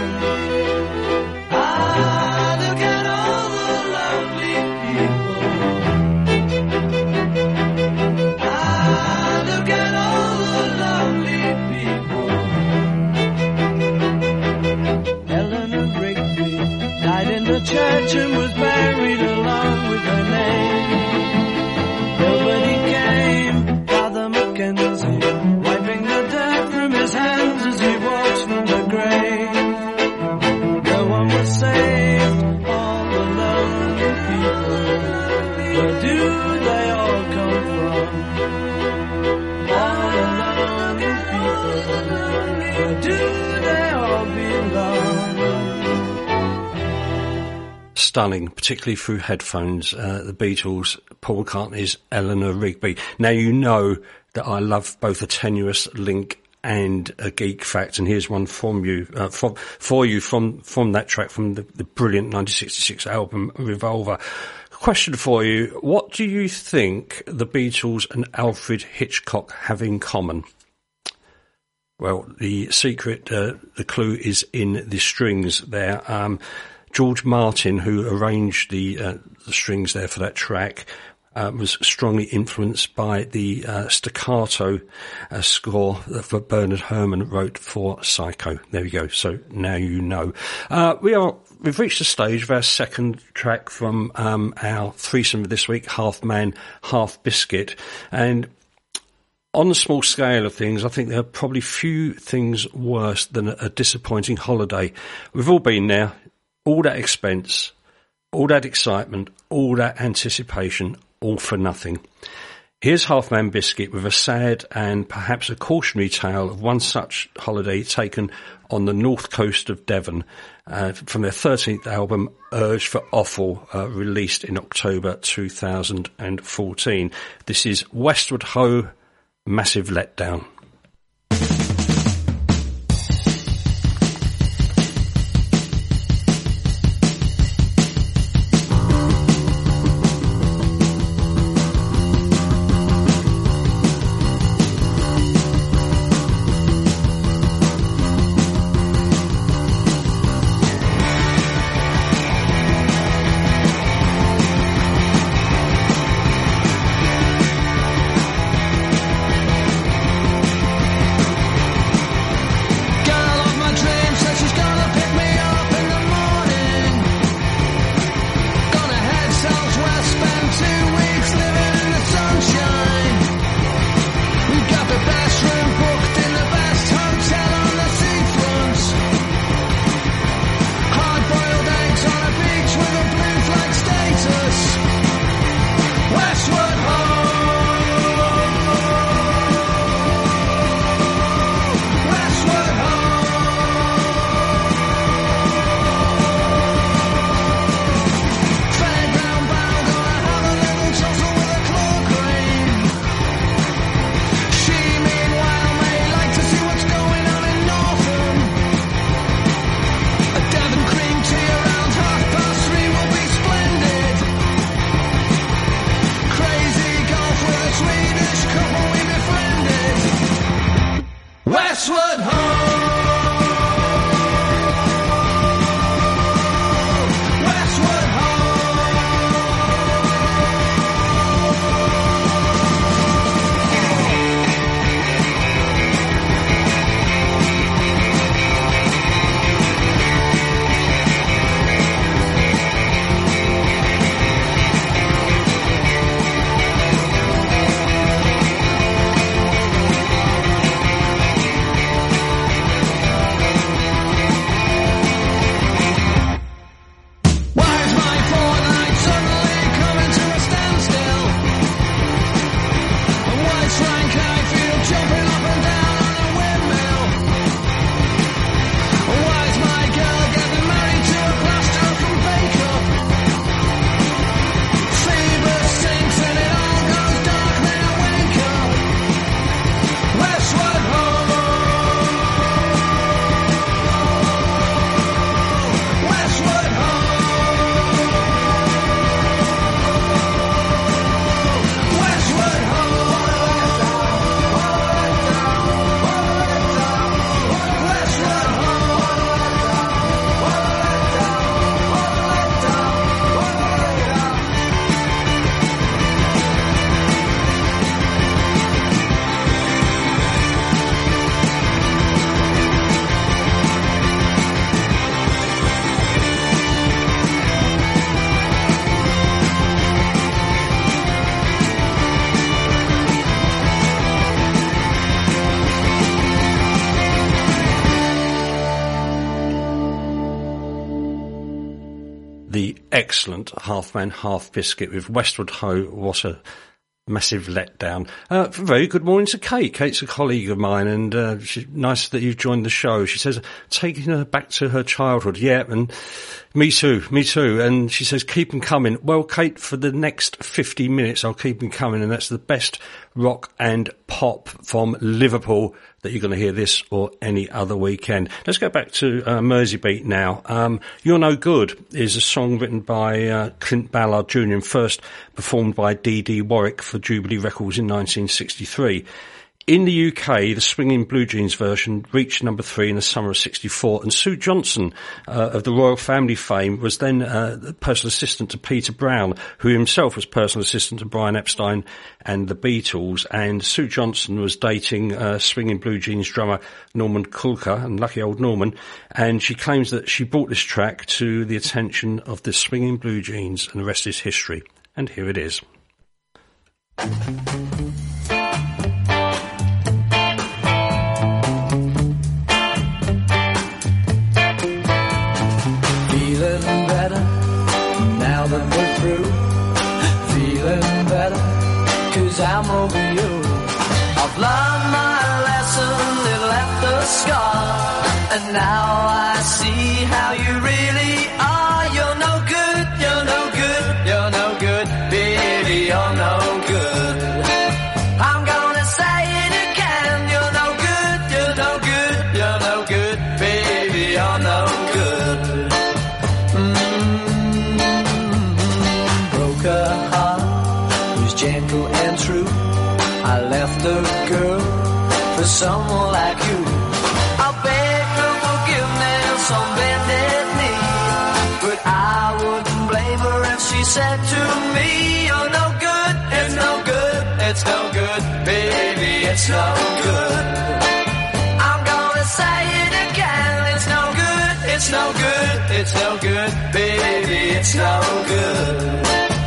Church and was buried along with her name. Nobody came, Father Mackenzie, wiping the dirt from his hands as he walks from the grave. No one was saved, all the lonely people. Where do they all come from? All the lonely people. Where do they all belong? Stunning, particularly through headphones, the Beatles, Paul McCartney's Eleanor Rigby. Now you know that I love both a tenuous link and a geek fact, and here's one from you, for you from that track from the brilliant 1966 album Revolver. Question for you: what do you think the Beatles and Alfred Hitchcock have in common? Well, the secret, the clue is in the strings there. George Martin, who arranged the strings there for that track, was strongly influenced by the staccato score that Bernard Herrmann wrote for Psycho. There we go. So now you know. We've reached the stage of our second track from our threesome this week, Half Man, Half Biscuit. And on the small scale of things, I think there are probably few things worse than a disappointing holiday. We've all been there. All that expense, all that excitement, all that anticipation, all for nothing. Here's Half Man Biscuit with a sad and perhaps a cautionary tale of one such holiday taken on the north coast of Devon from their 13th album, Urge for Offal, released in October 2014. This is Westward Ho, Massive Letdown. the excellent Half Man, Half Biscuit with Westward Ho. What a massive letdown. Very good morning to Kate. Kate's a colleague of mine, and she's nice that you've joined the show. She says, taking her back to her childhood. Yeah, and me too. And she says, keep them coming. Well, Kate, for the next 50 minutes, I'll keep them coming, and that's the best rock and pop from Liverpool that you're going to hear this or any other weekend. Let's go back to Merseybeat now. You're No Good is a song written by Clint Ballard Jr. and first performed by D.D. Warwick for Jubilee Records in 1963. In the UK, the Swinging Blue Jeans version reached number 3 in the summer of '64, and Sue Johnson of the Royal Family fame was then the personal assistant to Peter Brown, who himself was personal assistant to Brian Epstein and the Beatles. And Sue Johnson was dating Swinging Blue Jeans drummer Norman Coulter, and lucky old Norman, and she claims that she brought this track to the attention of the Swinging Blue Jeans, and the rest is history. And here it is. Now that we're through, feeling better, 'cause I'm over you. I've learned my lesson, it left a scar, and now I see how you really are. You're no good, you're no good, you're no good, baby, you're no good. I'm gonna say it again, you're no good, you're no good, you're no good, baby, you're no good. Her heart was gentle and true. I left the girl for someone like you. I begged her forgiveness on bended knee, but I wouldn't blame her if she said to me, you're no good, it's no good, it's no good, baby, it's no good. I'm gonna say it again, it's no good, it's no good, it's no good, baby, it's no good.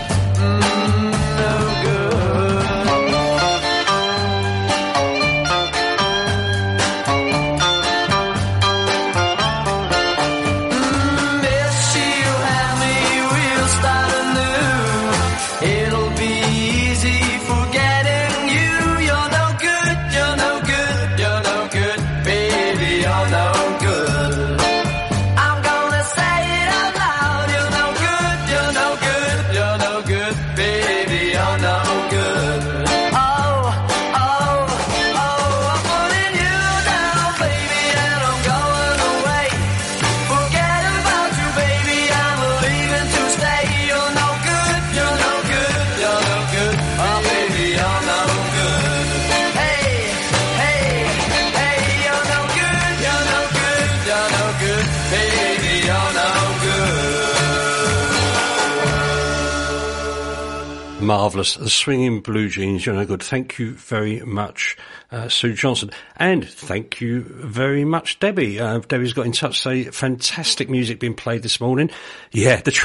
Marvellous. The Swinging Blue Jeans, you're no good. Thank you very much, Sue Johnson. And thank you very much, Debbie. Debbie's got in touch to say fantastic music being played this morning. Yeah, the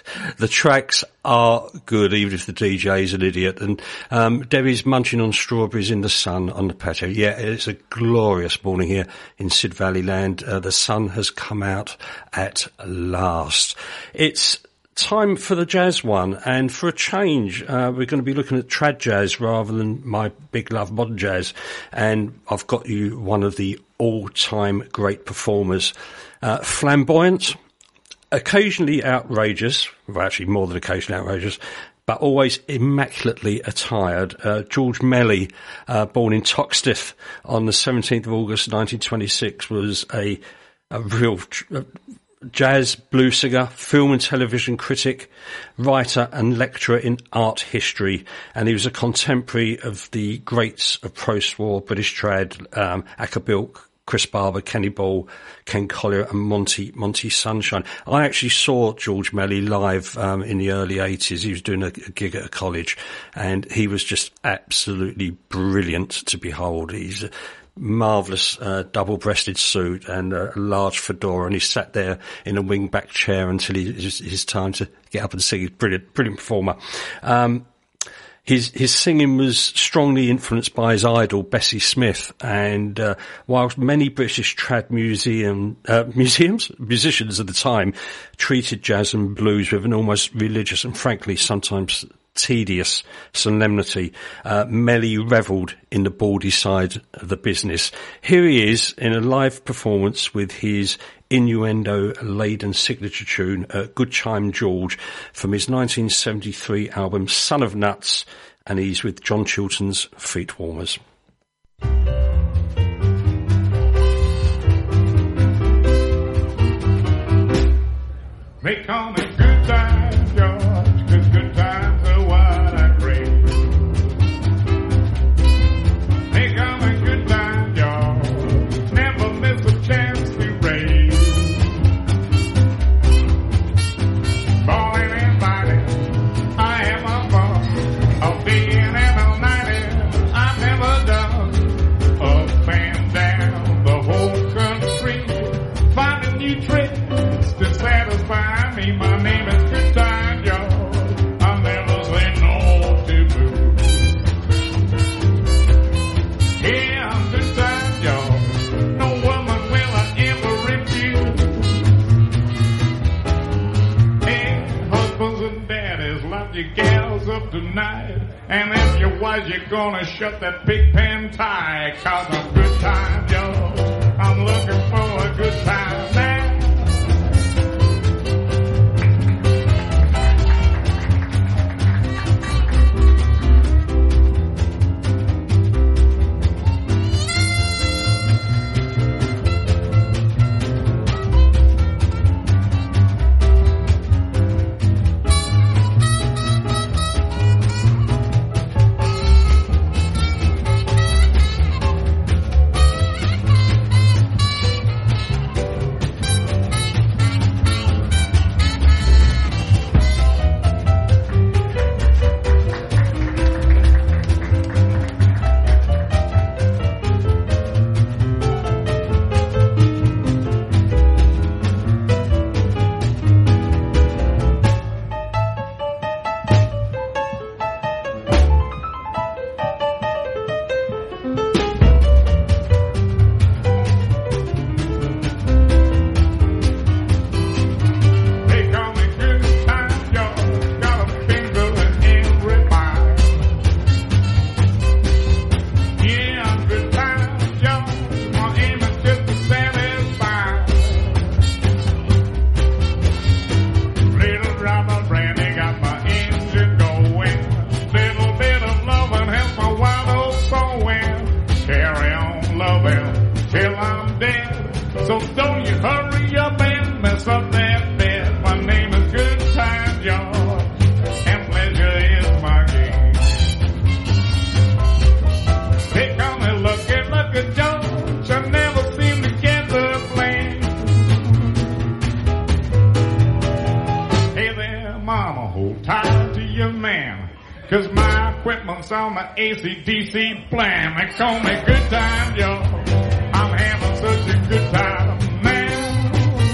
tracks are good, even if the DJ is an idiot. And Debbie's munching on strawberries in the sun on the patio. Yeah, it's a glorious morning here in Sid Valley Land. The sun has come out at last. It's time for the jazz one, and for a change, we're going to be looking at trad jazz rather than my big love modern jazz. And I've got you one of the all-time great performers, flamboyant, occasionally outrageous, well, actually more than occasionally outrageous, but always immaculately attired. George Melly, born in Toxteth on the 17th of August 1926, was a real jazz blues singer, film and television critic, writer and lecturer in art history, and he was a contemporary of the greats of post-war British trad, Acker Bilk, Chris Barber, Kenny Ball, Ken Collier and Monty Sunshine. I actually saw George Melly live in the early 80s. He was doing a gig at a college, and he was just absolutely brilliant to behold. He's marvellous double-breasted suit and a large fedora, and he sat there in a wing-back chair until his time to get up and sing. He's brilliant performer. His singing was strongly influenced by his idol, Bessie Smith, and whilst many British trad musicians at the time treated jazz and blues with an almost religious and frankly sometimes tedious solemnity, Melly revelled in the bawdy side of the business. Here he is in a live performance with his innuendo-laden signature tune, Good Time George, from his 1973 album Son of Nuts, and he's with John Chilton's Feet Warmers. They call me Good Time George, 'cause good times are what I crave. They call me Good Time George, never miss a chance to rave. Born and invited, I am a boss of being an all-nighter. I've never done up and down the whole country, finding new tricks to satisfy me. My name is Good Time George, I'll never say no to booze. Yeah, I'm Good Time George, no woman will I ever refuse. Hey, husbands and daddies, lock your gals up tonight. And if you're wise, you're gonna shut that pig pen tie. 'Cause I'm Good Time George, I'm looking for a good time now. On the AC/DC plan, they call me Good Time George. I'm having such a good time now.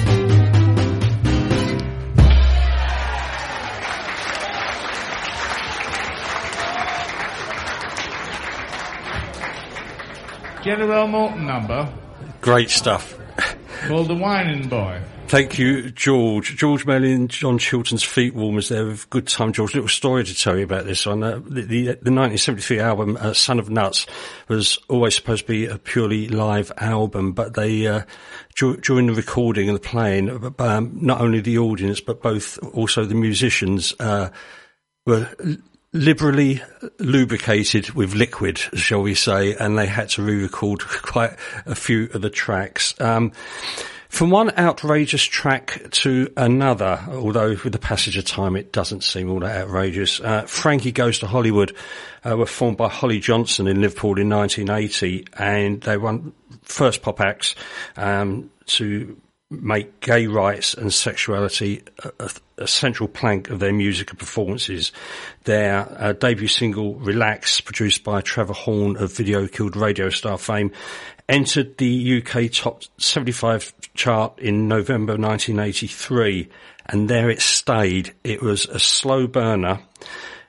General Moulton number. Great stuff. Called The Whining Boy. Thank you, George. George Melly and John Chilton's Feet Warmers there with Good Time George. Little story to tell you about this one. The 1973 album, Son of Nuts, was always supposed to be a purely live album, but they, during the recording and the playing, not only the audience, but also the musicians, were liberally lubricated with liquid, shall we say, and they had to re-record quite a few of the tracks. From one outrageous track to another, although with the passage of time it doesn't seem all that outrageous, Frankie Goes to Hollywood were formed by Holly Johnson in Liverpool in 1980, and they were first pop acts to make gay rights and sexuality a central plank of their music and performances. Their debut single, Relax, produced by Trevor Horn of Video Killed Radio Star fame, entered the UK top 75 chart in November 1983, and there it stayed. It was a slow burner,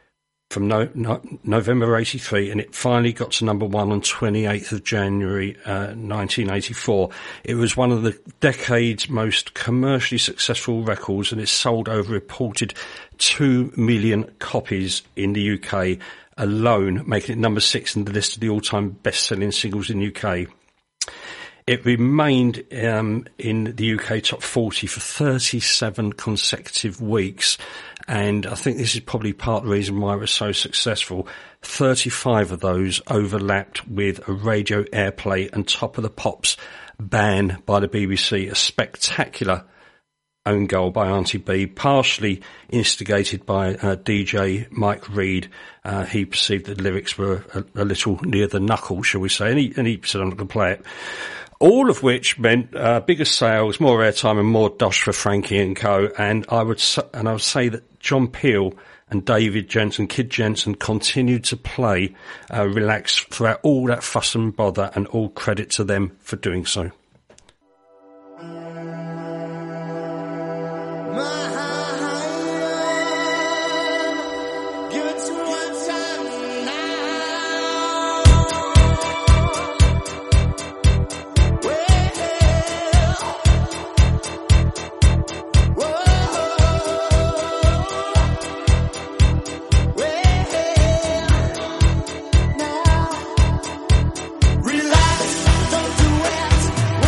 from November 83, and it finally got to number 1 on 28th of January 1984. It was one of the decade's most commercially successful records, and it sold over a reported 2 million copies in the UK alone, making it number 6 in the list of the all-time best-selling singles in the UK. It remained in the UK top 40 for 37 consecutive weeks, and I think this is probably part of the reason why it was so successful. 35 of those overlapped with a radio airplay and Top of the Pops ban by the BBC, a spectacular own goal by Auntie B, partially instigated by DJ Mike Reid. He perceived that the lyrics were a little near the knuckle, shall we say, and he said, I'm not going to play it. All of which meant bigger sales, more airtime, and more dosh for Frankie and Co. And I would say that John Peel and David Jensen, Kid Jensen, continued to play Relax throughout all that fuss and bother, and all credit to them for doing so. Relax, don't do it.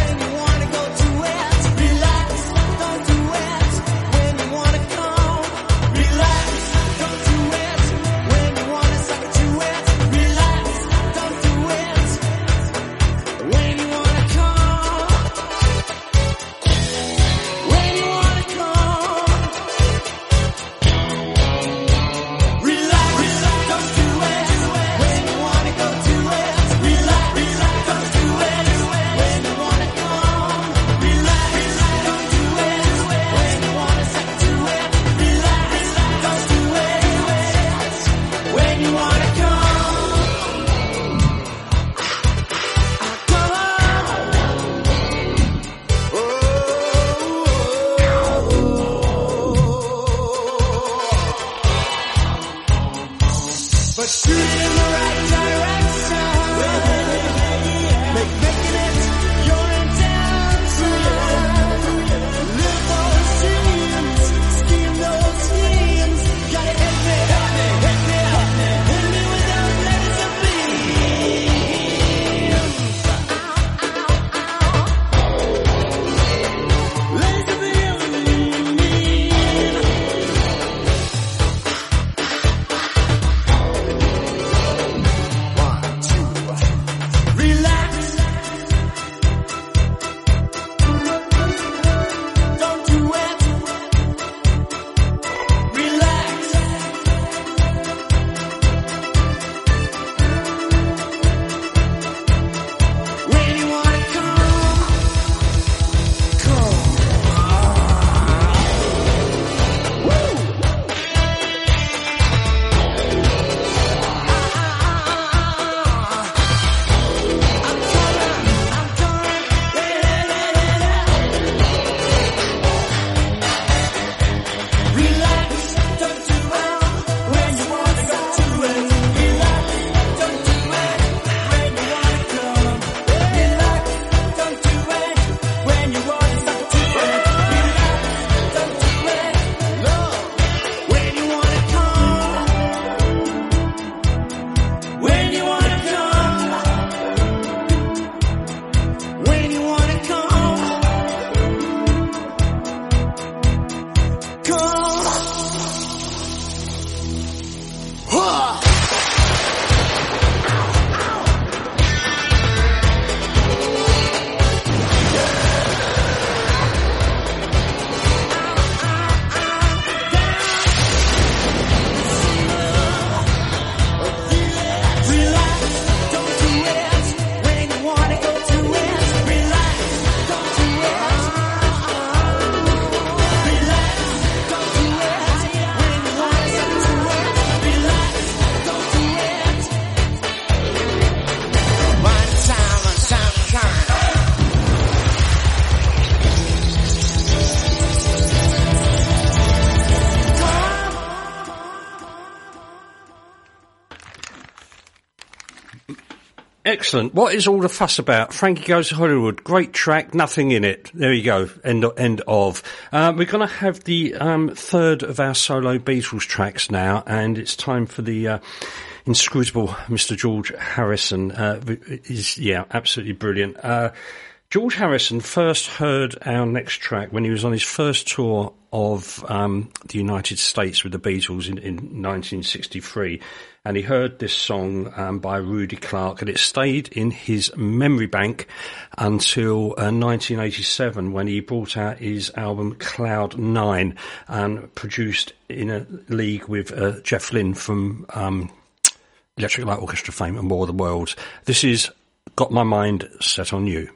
Excellent. What is all the fuss about? Frankie Goes to Hollywood. Great track, nothing in it. There you go. End of. We're going to have the third of our solo Beatles tracks now, and it's time for the inscrutable Mr. George Harrison. Absolutely brilliant. George Harrison first heard our next track when he was on his first tour of the United States with the Beatles in 1963, and he heard this song by Rudy Clark, and it stayed in his memory bank until 1987 when he brought out his album Cloud 9, and produced in a league with Jeff Lynne from Electric Light Orchestra fame and War of the Worlds. This is Got My Mind Set on You.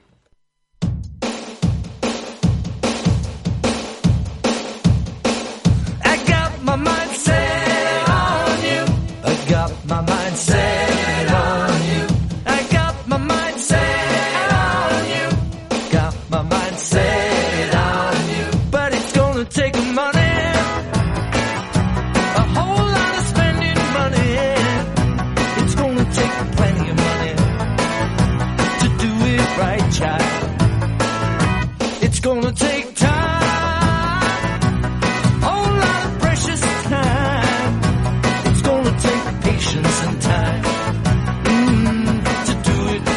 My mind set on you. I got my mind set on you. Got my mind set on you. But it's gonna take money, a whole lot of spending money. It's gonna take plenty of money to do it right, child. It's gonna take time, whole lot of precious time. It's gonna take patience and time to do it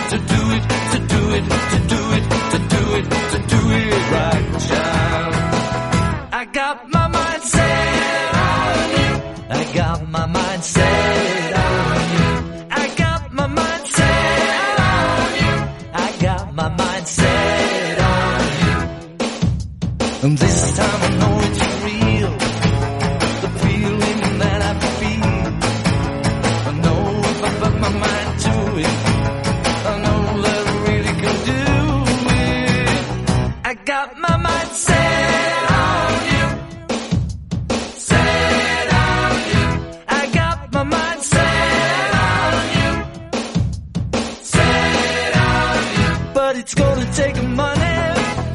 right, child. I got my mind set on you. I got my mind set on you. I got my mind set on you. I got my mind set on you. And this time I know it's real, the feeling that I feel. I know if I put my mind to it, I know that I really can do it. I got my mind set on you, set on you. I got my mind set on you, set on you. But it's gonna take money,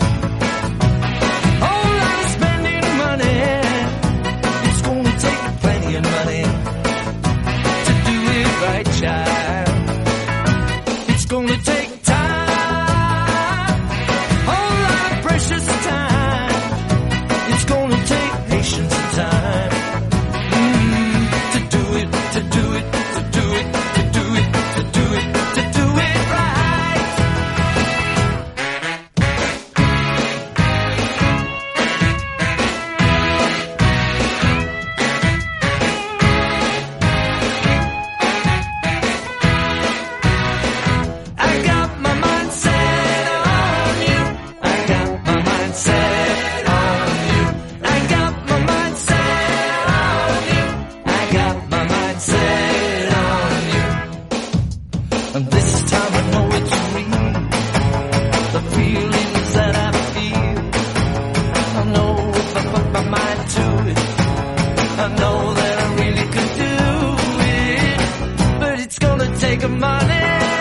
whole lot of spending money. It's gonna take plenty of money to do it right, child. It's gonna take time, whole lot of precious time. It's gonna take patience and time to do it, to do it, to do it, to do it, to do it, to do it right. I got my mind set on you. I got my mind set on you. I got my mind set on you. I got my mind set on you. And this time I know it's real, the feelings that I feel. I know if I put my mind to it, I know that I really could do it. But it's gonna take money,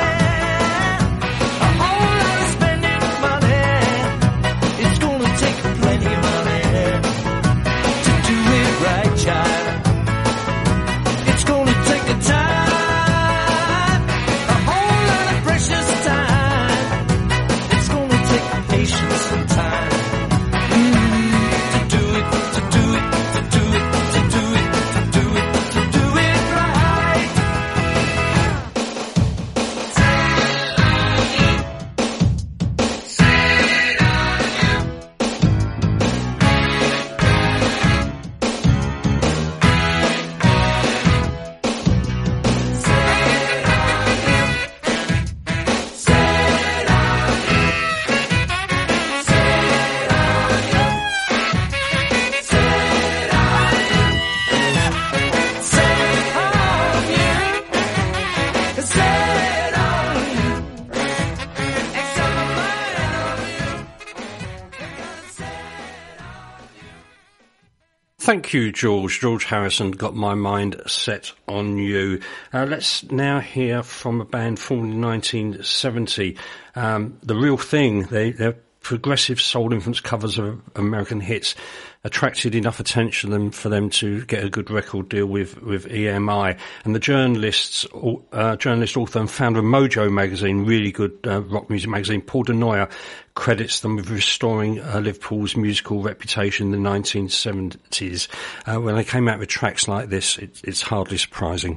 a whole lot of spending money. It's gonna take plenty of money to do it right, child. It's gonna take a time, a whole lot of precious time. It's gonna take patience and time to do it, to do it, to do it, to do it, to do it, to do it right. Thank you, George. George Harrison, Got My Mind Set on You. Let's now hear from a band formed in 1970. The Real Thing. They're progressive soul-influenced covers of American hits attracted enough attention for them to get a good record deal with EMI. And the journalist, author and founder of Mojo magazine, really good rock music magazine, Paul DeNoyer, credits them with restoring Liverpool's musical reputation in the 1970s. When they came out with tracks like this, it's hardly surprising.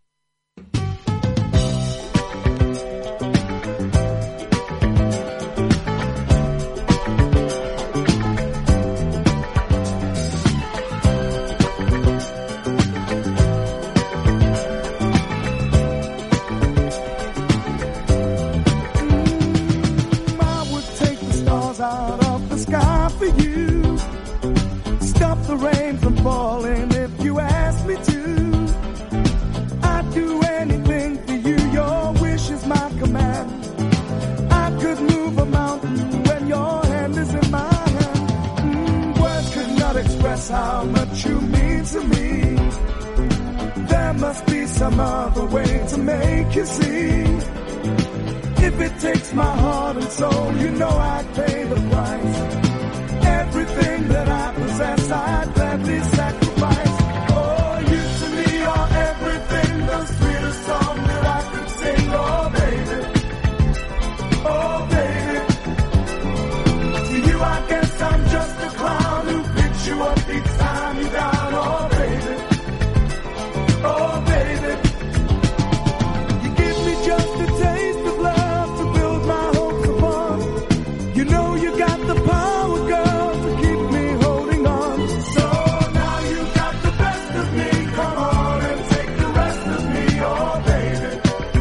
How much you mean to me. There must be some other way to make you see. If it takes my heart and soul, you know I'd pay the price. Everything that I possess, I'd gladly sacrifice. Oh, you to me are everything, the sweetest song that I could sing. Oh, baby, oh, baby. To you I guess I'm just a clown who picks you up each time you down. Oh, baby, oh, baby. You give me just a taste of love to build my hopes upon. You know you got the power, girl, to keep me holding on. So now you got the best of me. Come on and take the rest of me. Oh, baby.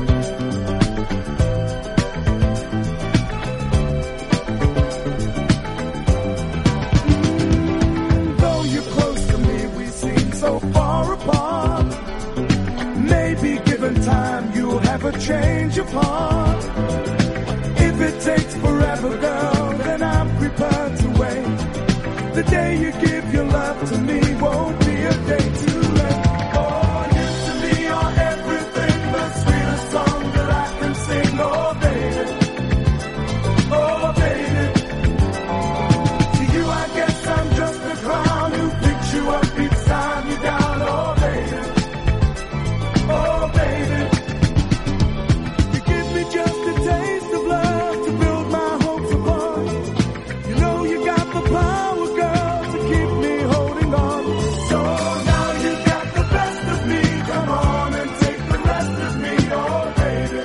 Though you're close to me, we seem so far apart. Maybe given time, you'll have a change of heart. If it takes forever, girl, then I'm prepared to wait. The day you give your love to me won't be a day too late. Oh, you to me are everything, the sweetest song that I can sing. Oh, baby, oh, baby. To you I guess I'm just a clown who picks you up each time you're down. Oh, baby, oh, baby. You give me just a taste of love to build my hopes upon. You know you got the power, girl, to keep me holding on. So now you got the best of me. Come on and take the rest of me. Oh, baby.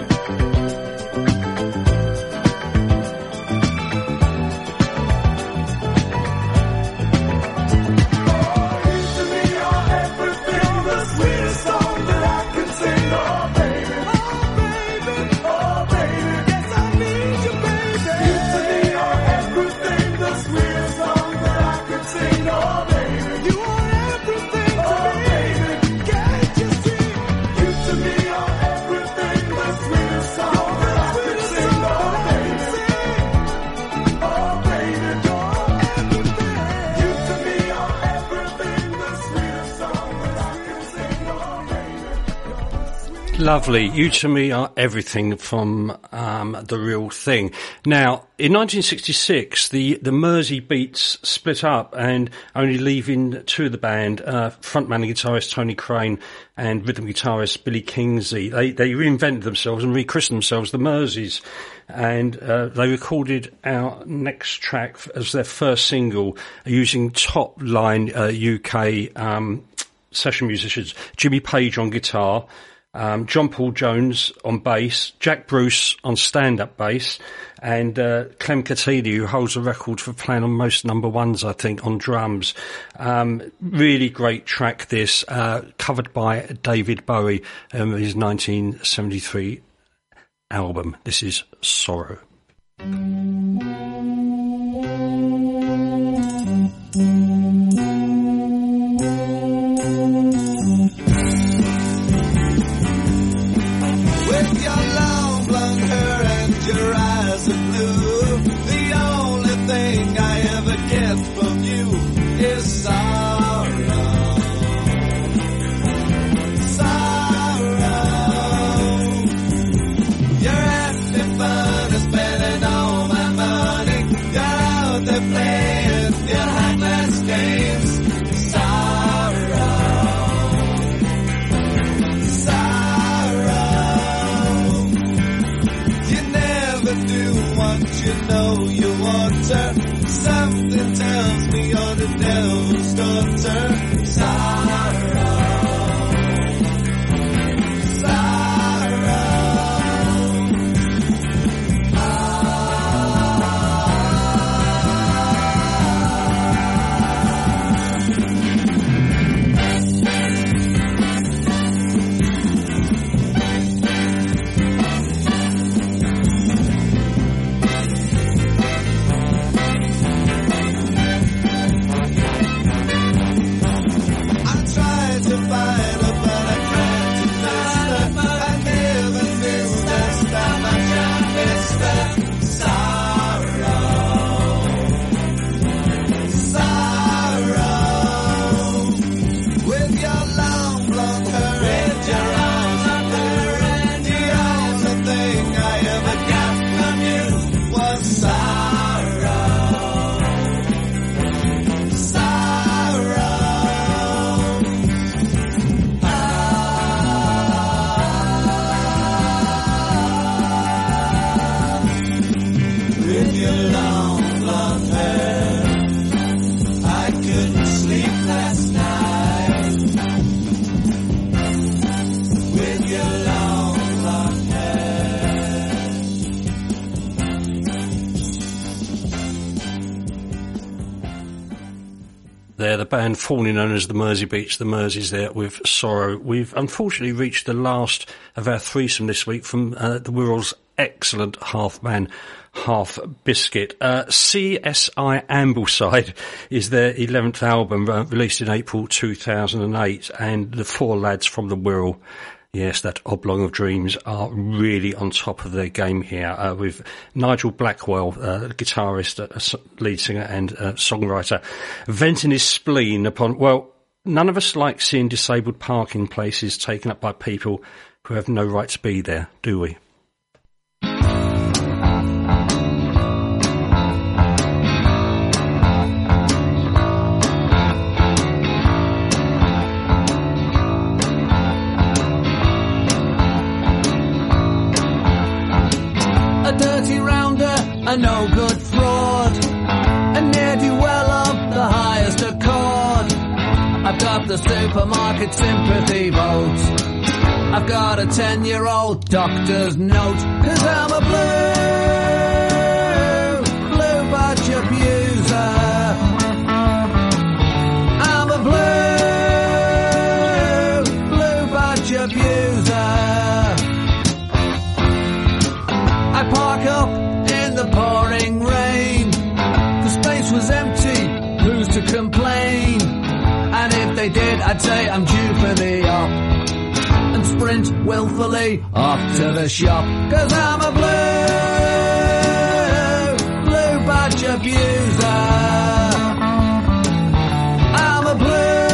You to me are everything, the sweetest song that I can sing. Oh, baby, oh, baby, oh, baby. Yes, I need you, baby. You to me are everything, the sweetest song that I can sing. Oh, baby, you are everything to me. Can't you see? You to me are everything, the sweetest song that I can sing. Oh, baby, oh, baby, you're everything. You to me are everything, the sweetest song that I can sing. Oh, baby, you're sweet. Lovely. You to me are everything from The Real Thing. Now, in 1966, the Mersey Beats split up and only leaving two of the band, frontman and guitarist Tony Crane and rhythm guitarist Billy Kingsley. They reinvented themselves and rechristened themselves the Merseys. And they recorded our next track as their first single using top-line UK session musicians. Jimmy Page on guitar, John Paul Jones on bass, Jack Bruce on stand-up bass, and Clem Catini, who holds the record for playing on most number ones, I think, on drums. Really great track, this, covered by David Bowie, his 1973 album. This is Sorrow. With your long blonde hair and your eyes of blue, the only thing I ever get from you is sorrow. Sorrow. You're acting fun and spending all my money. You're There, the band formerly known as the Mersey Beats, the Merseys there with Sorrow. We've unfortunately reached the last of our threesome this week from the Wirral's excellent half man, half biscuit. CSI Ambleside is their 11th album, released in April 2008, and the four lads from the Wirral, yes, that Oblong of Dreams, are really on top of their game here, with Nigel Blackwell, guitarist, lead singer and songwriter, venting his spleen upon, well, none of us like seeing disabled parking places taken up by people who have no right to be there, do we? A no-good fraud, a ne'er-do-well of the highest accord. I've got the supermarket sympathy vote. I've got a 10-year-old doctor's note. 'Cause I'm a blue badge abuser. I'm a blue badge abuser. I park up in the pouring rain. The space was empty, who's to complain? And if they did, I'd say I'm due for the op and sprint willfully off to the shop. 'Cause I'm a blue badge abuser. I'm a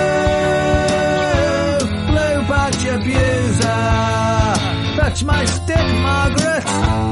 blue badge abuser. That's my stick, Margaret.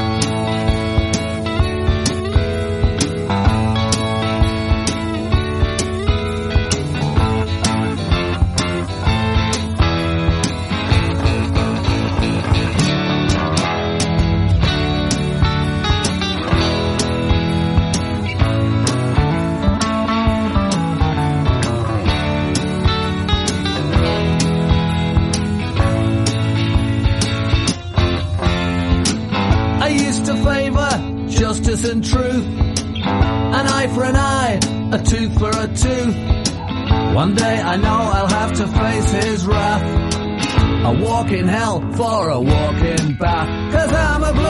Justice and truth, an eye for an eye, a tooth for a tooth. One day I know I'll have to face his wrath. A walk in hell for a walk in bath. 'Cause I'm a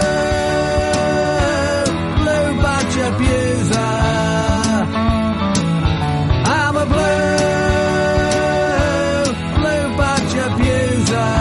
blue badge abuser. I'm a blue badge abuser.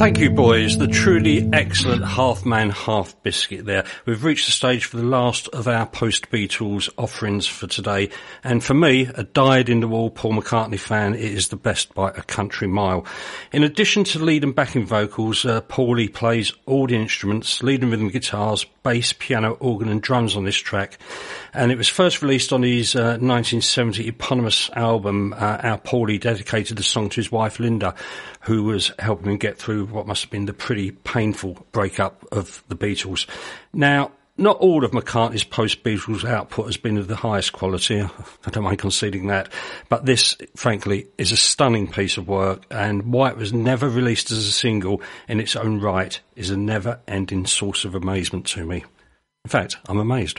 Thank you, boys. The truly excellent Half Man, Half Biscuit there. We've reached the stage for the last of our post-Beatles offerings for today. And for me, a dyed-in-the-wool Paul McCartney fan, it is the best by a country mile. In addition to lead and backing vocals, Paulie plays all the instruments, lead and rhythm guitars, bass, piano, organ and drums on this track. And it was first released on his 1970 eponymous album. Our Paulie dedicated the song to his wife Linda, who was helping him get through what must have been the pretty painful breakup of the Beatles. Now, not all of McCartney's post-Beatles output has been of the highest quality. I don't mind conceding that. But this, frankly, is a stunning piece of work, and why it was never released as a single in its own right is a never-ending source of amazement to me. In fact, I'm amazed.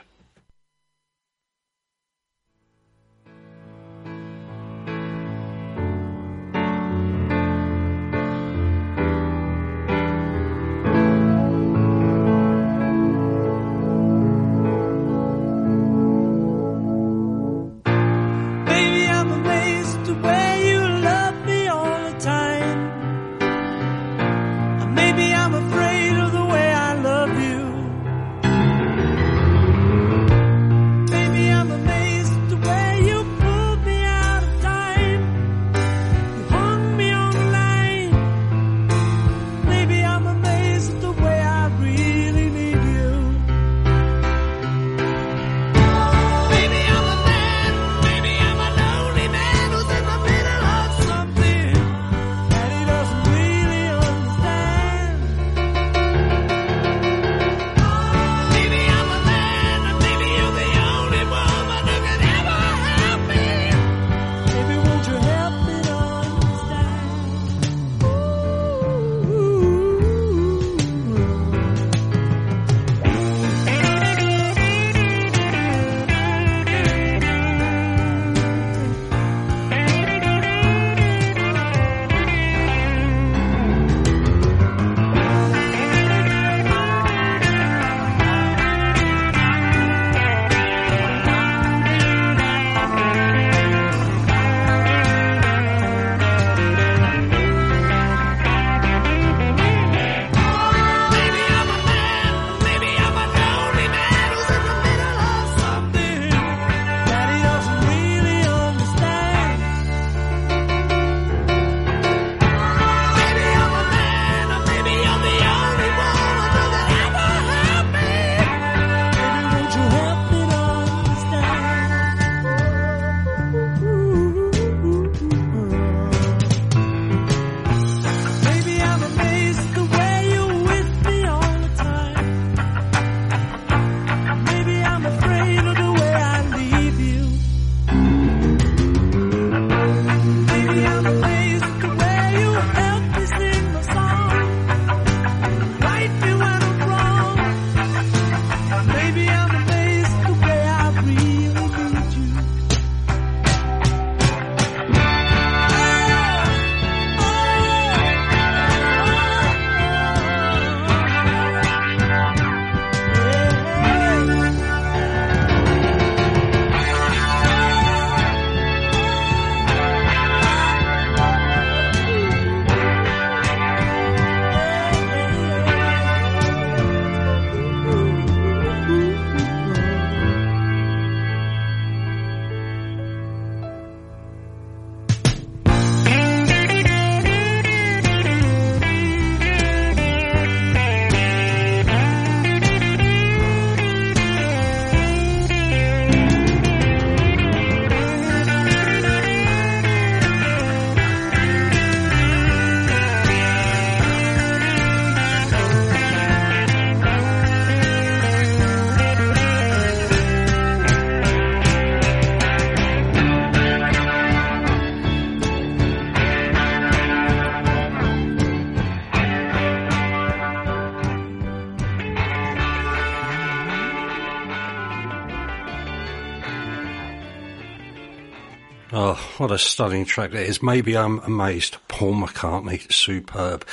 Oh, what a stunning track that is. Maybe I'm amazed. Paul McCartney, superb.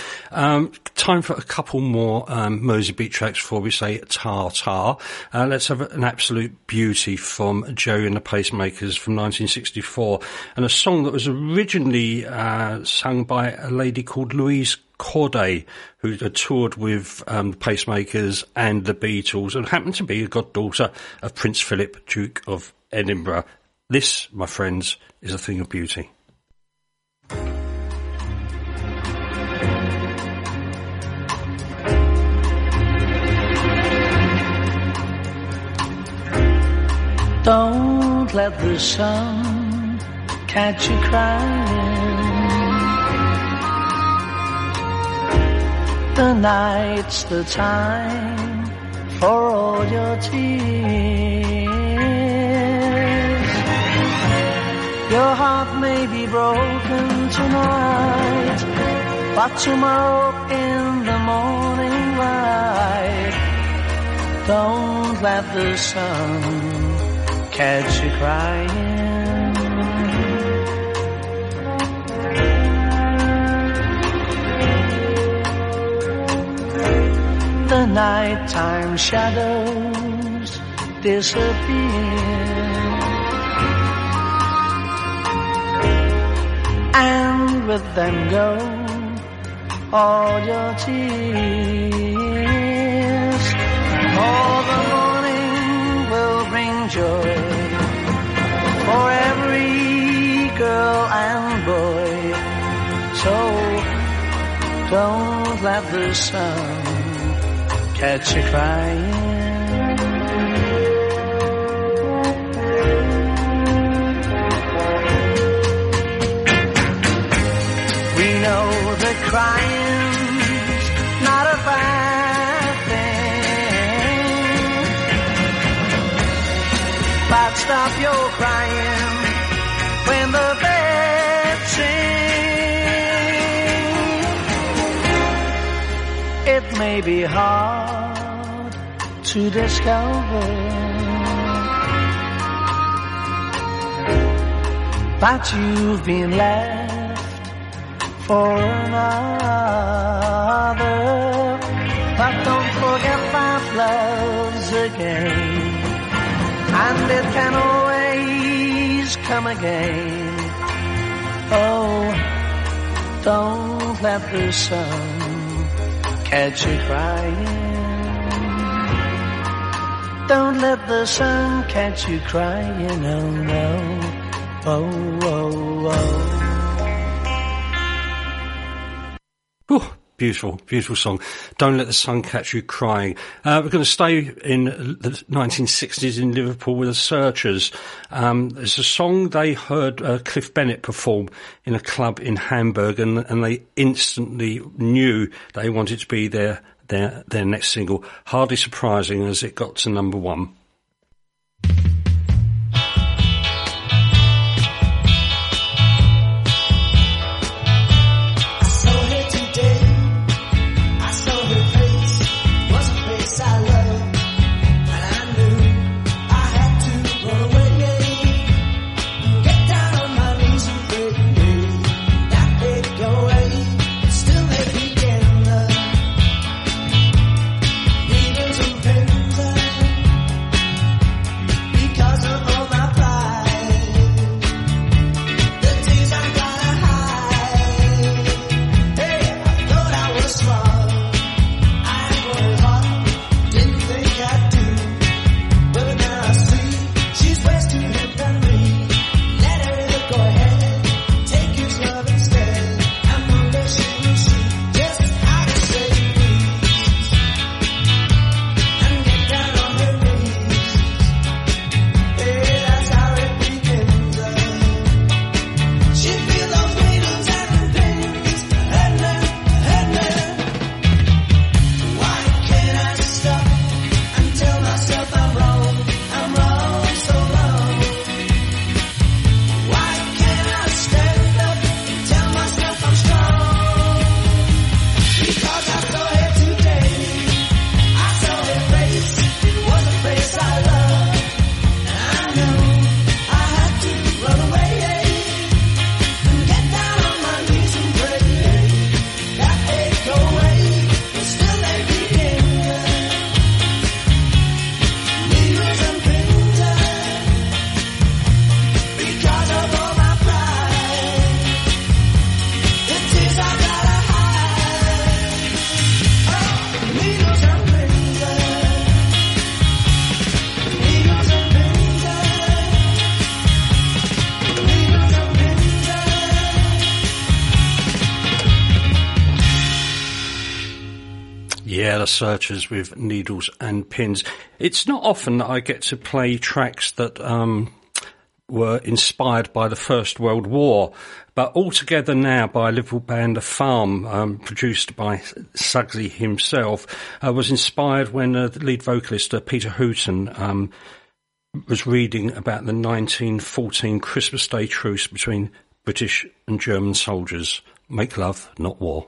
Time for a couple more Mersey Beat tracks before we say ta-ta. Let's have an absolute beauty from Jerry and the Pacemakers from 1964, and a song that was originally sung by a lady called Louise Corday, who had toured with the Pacemakers and the Beatles and happened to be a goddaughter of Prince Philip, Duke of Edinburgh. This, my friends, is a thing of beauty. Don't let the sun catch you crying. The night's the time for all your tears. Your heart may be broken tonight, but tomorrow in the morning light, don't let the sun catch you crying. The nighttime shadows disappear, and with them go all your tears. For the morning will bring joy for every girl and boy. So don't let the sun catch you crying. We know that crying's not a bad thing, but stop your crying when the birds sing. It may be hard to discover, but you've been left for another. But don't forget that love's a game, and it can always come again. Oh, don't let the sun catch you crying. Don't let the sun catch you crying, oh no, oh, oh, oh. Ooh, beautiful, beautiful song. Don't Let the Sun Catch You Crying. We're going to stay in the 1960s in Liverpool with the Searchers. It's a song they heard Cliff Bennett perform in a club in Hamburg, and they instantly knew they wanted to be their next single. Hardly surprising as it got to number one. Still Yeah, the Searchers with Needles and Pins. It's not often that I get to play tracks that were inspired by the First World War, but All Together Now by a Liverpool band The Farm, produced by Suggsy himself, was inspired when the lead vocalist Peter Hooton was reading about the 1914 Christmas Day truce between British and German soldiers. Make love, not war.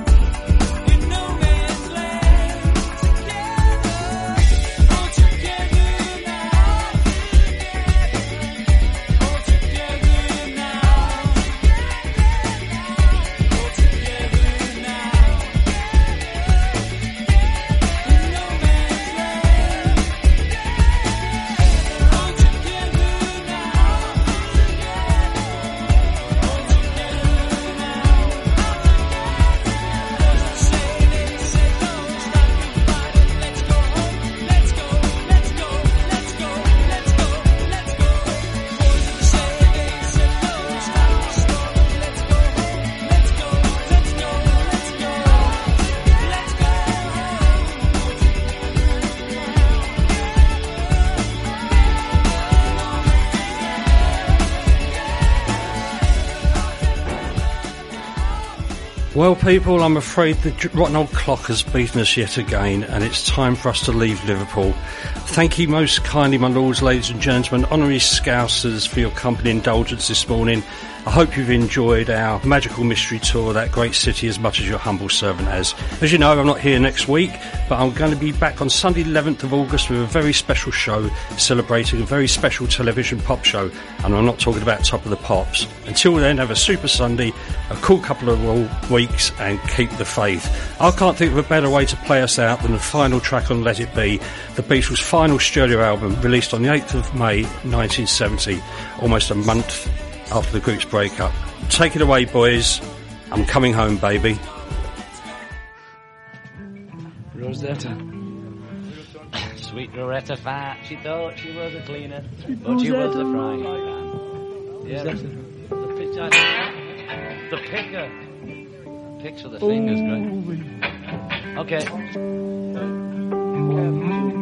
Together Well, people, I'm afraid the rotten old clock has beaten us yet again, and it's time for us to leave Liverpool. Thank you most kindly, my lords, ladies and gentlemen, honorary Scousers, for your company and indulgence this morning. I hope you've enjoyed our magical mystery tour of that great city as much as your humble servant has. As you know, I'm not here next week, but I'm going to be back on Sunday 11th of August with a very special show celebrating a very special television pop show, and I'm not talking about Top of the Pops. Until then, have a super Sunday, a cool couple of weeks, and keep the faith. I can't think of a better way to play us out than the final track on Let It Be, the Beatles' final studio album, released on the 8th of May 1970, almost a month after the group's breakup. Take it away, boys. I'm coming home, baby. Rosetta. Sweet Rosetta Fat. She thought she was a cleaner, but she was a frying pan. Yeah, the picker. Picks with the fingers, great. Okay.